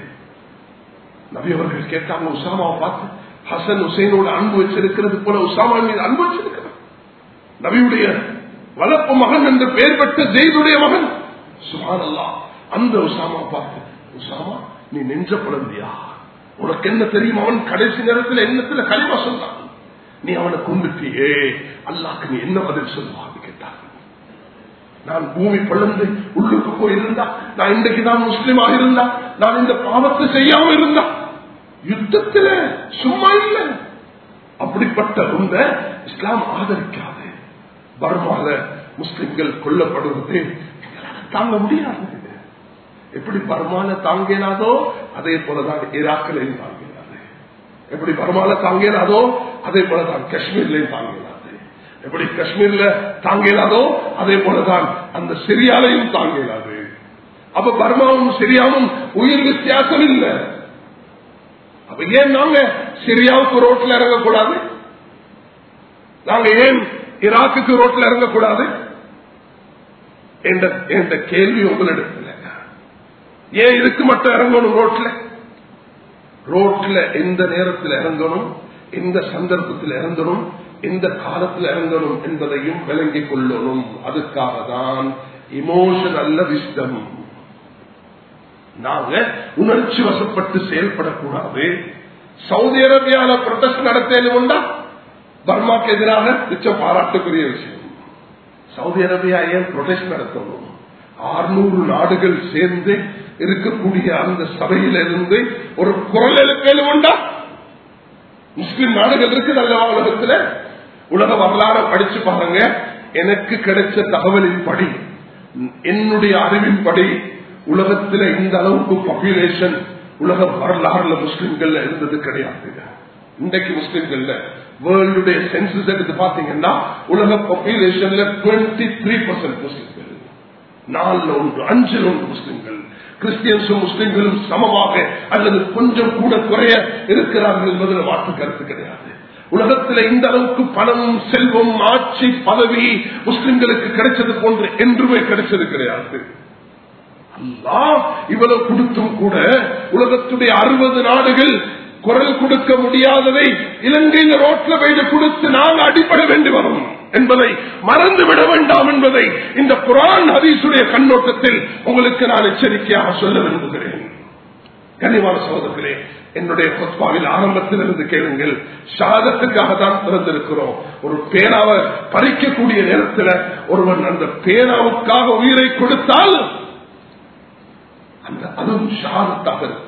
நபி அவர்கள் கேட்டாங்க உஸாமாவை பார்த்து, ஹசன் ஹுசைனோட அன்பு வச்சிருக்கிறது போல உஸாமா மீது அன்பு வச்சிருக்கிறார். நபியுடைய வளர்ப்பு மகன் என்று பெயர் பெற்ற ஜெயிதுடைய மகன். சுப்ஹானல்லாஹ். அந்த உஸாமா பார்த்து, உஸாமா நீ நெஞ்ச பழந்தியா? உனக்கு என்ன தெரியும்? அவன் கடைசி நேரத்தில் என்னத்துல களிமா சொன்னான். நீ அவனை கொண்டுட்டியே, அல்லாஹ்க்கு நீ என்ன பதில் சொல்லுவான்னு கேட்டார். நான் பூமி பழந்து உள்ளுக்கு போயிருந்தா, நான் இன்றைக்கு தான் முஸ்லிமாக இருந்தா, நான் இந்த பாவத்தை செய்யாம இருந்தா, யுத்தத்துல சும்மா இல்லை. அப்படிப்பட்ட உண்ட இஸ்லாம் ஆதரிக்காது. பர்மால முஸ்லிம்கள் கொல்லப்படுவது தாங்க முடியாது. எப்படி பர்மால தாங்கினாதோ அதே போலதான் ஈராக்கிலையும் தாங்கினாது. எப்படி பர்மால தாங்கினாதோ அதே போலதான் காஷ்மீர்லையும் தாங்கினாது. எப்படி காஷ்மீர்ல தாங்கினாதோ அதே போலதான் அந்த சிரியாலையும் தாங்கினாது. அப்ப பர்மாவும் சிரியாவும் உயிர் வித்தியாசம் இல்லை. அப்ப ஏன் நாங்க சிரியாவுக்கு ரோட்ல இறங்கக்கூடாது? நாங்க ஏன் ஈராக்குக்கு ரோட்ல இறங்கக்கூடாது என்ற கேள்வி உங்களிடத்தில். ஏன் இதுக்கு மட்டும் இறங்கணும் ரோட்ல? ரோட்ல எந்த நேரத்தில் இறங்கணும், எந்த சந்தர்ப்பத்தில் இறங்கணும், எந்த காலத்தில் இறங்கணும் என்பதையும் விளங்கிக் கொள்ளணும். அதுக்காக தான் இமோஷன் அல்ல விஸ்டம். நாங்க உணர்ச்சி வசப்பட்டு செயல்படக்கூடாது. சவுதி அரேபியால புரொட்டஸ்ட் நடத்தேன் பர்மாக்கு எதிராக மிச்சம் பாராட்டுக்குரிய விஷயம். சவுதி அரேபியா ஏன் புரொட்டஸ்ட் நடத்தணும்? ஆறுநூறு நாடுகள் சேர்ந்து இருக்கக்கூடிய அந்த சபையிலிருந்து ஒரு குரல் எழுப்பேன். முஸ்லிம் நாடுகள் இருக்குது அல்லவா உலகத்துல? உலக வரலாறு படிச்சு பாருங்க. எனக்கு கிடைச்ச தகவலின் படி, என்னுடைய அறிவின் படி, உலகத்தில் இந்த அளவுக்கு பாப்புலேஷன் உலக வரலாறுல முஸ்லிம்கள் இருந்தது கிடையாது. இன்றைக்கு முஸ்லிம்கள் வேர்ல்டுடைய சென்சஸ் எடுத்து பாத்தீங்கன்னா உலக பாப்புலேஷன்ல டுவெண்ட்டி த்ரீ பர்சன்ட் முஸ்லிம்கள், நாலுல ஒன்று அஞ்சில் ஒன்று முஸ்லிம்கள். கிறிஸ்டியன்ஸும் முஸ்லிம்களும் சமமாக அல்லது கொஞ்சம் கூட குறைய இருக்கிறார்கள் என்பதில் மாற்று கருத்து கிடையாது. உலகத்தில் இந்த அளவுக்கு பணம், செல்வம், ஆட்சி, பதவி முஸ்லிம்களுக்கு கிடைச்சது போன்று என்றுமே கிடைச்சது கிடையாது. அல்லாஹ் இவ்வளவு கொடுத்தும் கூட உலகத்துடைய அறுபது நாடுகள் குரல் கொடுக்க முடியாததை இலங்கையில் ரோட்ல வைத்து கொடுத்து நாங்கள் அடிபட வேண்டி வரும் என்பதை மறந்துவிட வேண்டாம் என்பதை இந்த குர்ஆன் ஹதீஸுடைய கண்ணோட்டத்தில் உங்களுக்கு நான் எச்சரிக்கையாக சொல்ல விரும்புகிறேன். கனிவான சகோதரர்களே, என்னுடைய குத்பாவில் ஆரம்பத்திலிருந்து கேளுங்கள். ஷஹாதத்துக்காக தான் பிறந்திருக்கிறோம். ஒரு பேனாவை பறிக்கக்கூடிய நேரத்தில் ஒருவன் அந்த பேனாவுக்காக உயிரை கொடுத்தால் அந்த அதுவும் ஷஹாதத்தாக இருக்கும்.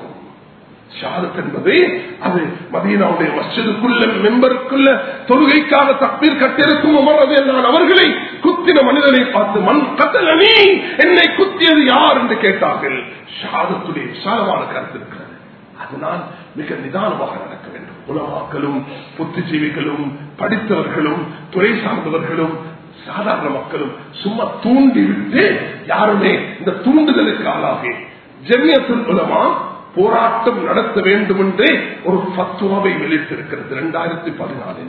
ஷஹாதத் என்பது அது மதீனாவுடைய மஸ்ஜிதுக்குள்ள மெம்பருக்குள்ள தொழுகைக்காக தக்பீர் கட்டிருக்கும் உமர் ரலியல்லாஹு அன்ஹு அவர்களை குத்தின மனிதனை பார்த்து மன் கத்தலனி, என்னை குத்தியது யார் என்று கேட்டார்கள். ஷஹாதத்துடைய விசாலமான கருத்து இருக்கிறது. அதனால் மிக நிதானமாக நடக்க வேண்டும். உலமாக்களும் புத்திஜீவிகளும் படித்தவர்களும் துறை சார்ந்தவர்களும் சாதாரண மக்களும் சும்மா தூண்டிவிட்டு யாருமே இந்த தூண்டுதலுக்கு ஆளாகி ஜமியத்துல் உலமா போராட்டம் நடத்த வேண்டும் என்றே ஒரு ஃபத்வாவை வெளியிட்டிருக்கிறது இரண்டாயிரத்தி பதினாலில்.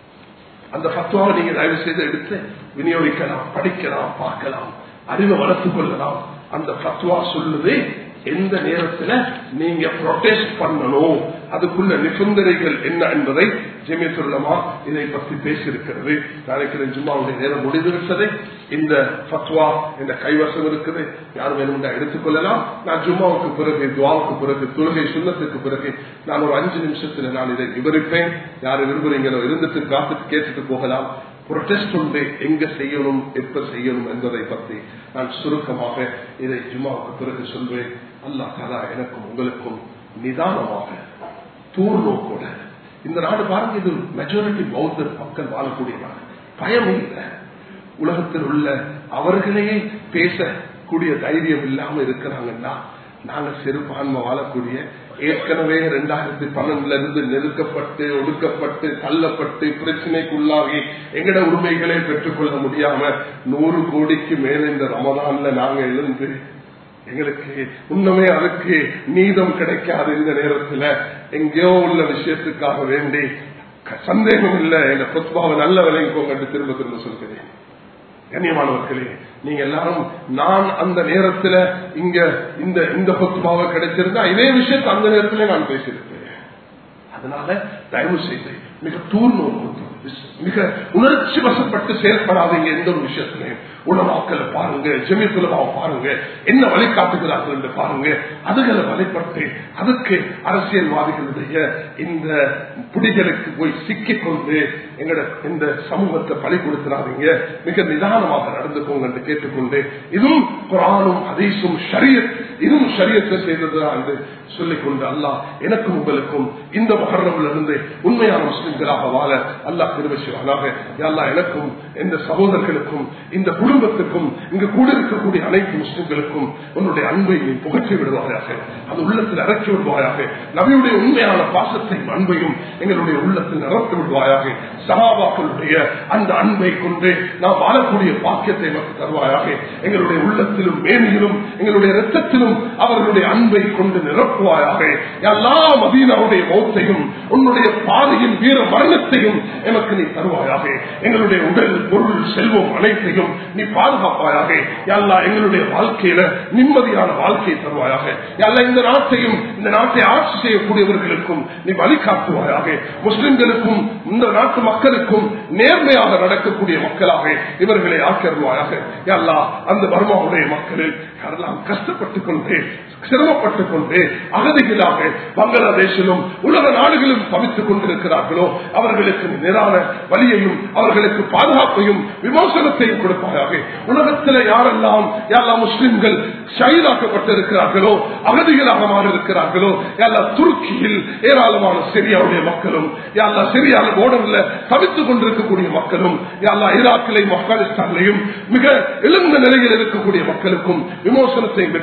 அந்த ஃபத்வாவை நீங்க தயவு செய்து எடுத்து விநியோகிக்கலாம், படிக்கலாம், பார்க்கலாம், அறிவை வளர்த்துக் கொள்ளலாம். அந்த ஃபத்வா சொல்லுது எந்த நேரத்தில் நீங்க ப்ரொடெஸ்ட் பண்ணணும், அதுக்குள்ள நிபந்தனைகள் என்ன என்பதை ஜமியத்துல் உலமா இதை பற்றி பேசியிருக்கிறது. நாளைக்கு ஜும்மாவுடைய நேரம் முடிந்திருக்கிறது. இந்த ஃபத்வா இந்த கைவசம் இருக்குது, யார் வேணும் எடுத்துக்கொள்ளலாம். நான் ஜும்மாவுக்கு பிறகு, துவாவுக்கு பிறகு, தொழுகை சுன்னத்துக்கு பிறகு நான் ஒரு அஞ்சு நிமிஷத்துல நான் இதை விவரிப்பேன். யாரு விரும்புறீங்களோ இருந்துட்டு காத்துட்டு கேட்டுட்டு போகலாம். புரொடெஸ்ட் ஒன்று எங்க செய்யணும், எப்ப செய்யணும் என்பதை பற்றி நான் சுருக்கமாக இதை ஜும்மாவுக்கு பிறகு சொல்வேன். அல்லாஹ் தஆலா எனக்கும் உங்களுக்கும் நிதானமாக தூர்நோக்கோட, இந்த நாடு பாருங்க, இது மெஜாரிட்டி பௌத்த மக்கள் வாழக்கூடிய நாடு, பயம் இல்லை. உலகத்தில் உள்ள அவர்களையே பேசக்கூடிய தைரியம் இல்லாம இருக்கிறாங்கன்னா நாங்க சிறுபான்மை வாழக்கூடிய, ஏற்கனவே இரண்டாயிரத்தி பன்னெண்டுல இருந்து நெருக்கப்பட்டு ஒடுக்கப்பட்டு தள்ளப்பட்டு பிரச்சனைக்குள்ளாகி எங்கட உரிமைகளை பெற்றுக்கொள்ள முடியாம நூறு கோடிக்கு மேல இந்த ரமதான்ல நாங்க எழுந்து எங்களுக்கு இன்னுமே அதுக்கு நீதம் கிடைக்காத இந்த நேரத்துல எங்கேயோ உள்ள விஷயத்துக்காக வேண்டி சந்தேகம் இல்லை, எங்க குத்பாவை நல்ல விளைவிக்கோங்க என்று திரும்ப திரும்ப சொல்கிறேன். கண்ணியமானவர்களே, நீங்க எல்லாரும் நான் அந்த நேரத்துல இங்க இந்த இந்த குத்பாவை கிடைச்சிருந்தா இதே விஷயத்தை அந்த நேரத்திலே நான் பேசியிருப்பேன். அதனால தயவு செய்து மிக தூர்நோக்கு, மிக உணர்ச்சி வசப்பட்டு செயல்படாதீங்க. எந்த ஒரு விஷயத்திலையும் உலமாக்களை பாருங்க, ஜமியத்துல் உலமாவை பாருங்க, என்ன வழிகாட்டுகிறார்கள் என்று பாருங்க. அதுகளை வழிபட்டு அதுக்கு அரசியல்வாதிகளுடைய இந்த புடிகளுக்கு போய் சிக்கிக் கொண்டு எங்களோட இந்த சமூகத்தை பழி கொடுக்கிறாதீங்க. மிக நிதானமாக நடந்துக்கோங்க என்று கேட்டுக்கொண்டு, இதுவும் குர்ஆனும் ஹதீஸும் ஷரியத், இதுவும் ஷரியத்தை செய்ததுதான் என்று சொல்லிக்கொண்டு, அல்லாஹ் எனக்கும் உங்களுக்கும் இந்த முஹர்ரமில் இருந்து உண்மையான முஸ்லிம்களாக வாழ அல்லாஹ் கிருபை செய்வானாக. யா அல்லாஹ் எனக்கும் இந்த சகோதரர்களுக்கும் இந்த குடும்பத்துக்கும் இங்கு கூட இருக்கக்கூடிய அனைத்து முஸ்லிம்களுக்கும் உன்னுடைய அன்பை நீ புகற்றி விடுவாயாக, அது உள்ளத்தில் இறக்கி விடுவாயாக. நபியுடைய உண்மையான பாசத்தையும் அன்பையும் எங்களுடைய உள்ளத்தில் நிரப்பி விடுவாயாக. சஹாபாக்களுடைய அந்த அன்பை கொண்டு நாம் வாழக்கூடிய பாக்கியத்தை நமக்கு தருவாயாக. எங்களுடைய உள்ளத்திலும் மேனியிலும் எங்களுடைய இரத்தத்திலும் அவர்களுடைய அன்பை கொண்டு நிரப்புவாயாக. எல்லா மதீனாவுடைய மௌத்தையும் உன்னுடைய பாதையின் வீர மரணத்தையும் எனக்கு நீ தருவாயாக. எங்களுடைய உடல், பொருள், செல்வம் அனைத்தையும் நீ பாதுகாப்பாயாக. எல்லா எங்களுடைய வாழ்க்கையில நிம்மதியான வாழ்க்கையை தருவாயாக. எல்லா இந்த நாட்டையும் இந்த நாட்டை ஆட்சி செய்யக்கூடியவர்களுக்கும் நீ வழிகாட்டுவாயாக. முஸ்லிம்களுக்கும் இந்த நாட்டு மக்களுக்கும் நேர்மையாக நடக்கக்கூடிய மக்களாக இவர்களை ஆக்கிடுவாயாக. எல்லா அந்த பர்மாவுடைய மக்களில் யாரெல்லாம் கஷ்டப்பட்டுக் கொண்டு சிரமப்பட்டுக் கொண்டு அகதிகளாக பங்களாதேஷிலும் உலக நாடுகளும் தவித்துக் கொண்டிருக்கிறார்களோ அவர்களுக்கு நிரான வழியையும் அவர்களுக்கு பாதுகாப்பையும் விமோசனத்தையும் கொடுப்பாயாக. உலகத்தில் யாரெல்லாம் யாரா முஸ்லிம்கள் ஷஹீதாக்கப்பட்டிருக்கிறார்களோ, அகதிகளாக மாறியிருக்கிறார்களோ, யாரா துருக்கியில் ஏராளமான சிரியாவுடைய மக்களும், யாரா சிரியால போர்டர்ல தவித்துக் கொண்டிருக்கக்கூடிய மக்களும், யாரா ஈராக்கிலையும் ஆப்கானிஸ்தானிலையும் மிக எழுந்த நிலையில் இருக்கக்கூடிய மக்களுக்கும் விமோசனத்தை வெற்றியும் தருவாங்க.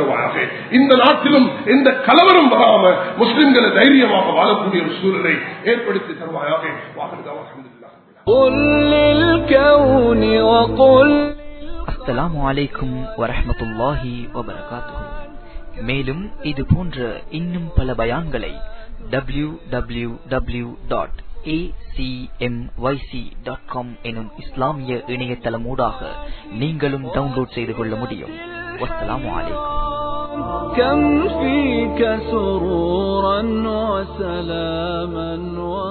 தருவாயாக. இந்த நாட்டிலும் எந்த கலவரம் வராம முஸ்லிம்களை தைரியமாக வாழக்கூடிய ஒரு சூழலை ஏற்படுத்தி தருவாயாக. அஸ்ஸலாமு அலைக்கும் வரஹ்மத்துல்லாஹி வபரகாத்துஹு. மேலும் இது போன்ற இன்னும் பல பயான்களை W W W dot A C M Y C dot com எனும் இஸ்லாமிய இணையதளம் ஊடாக நீங்களும் டவுன்லோட் செய்து கொள்ள முடியும். வஸ்ஸலாமு அலைக்கும். كم فيك سرورا وسلاما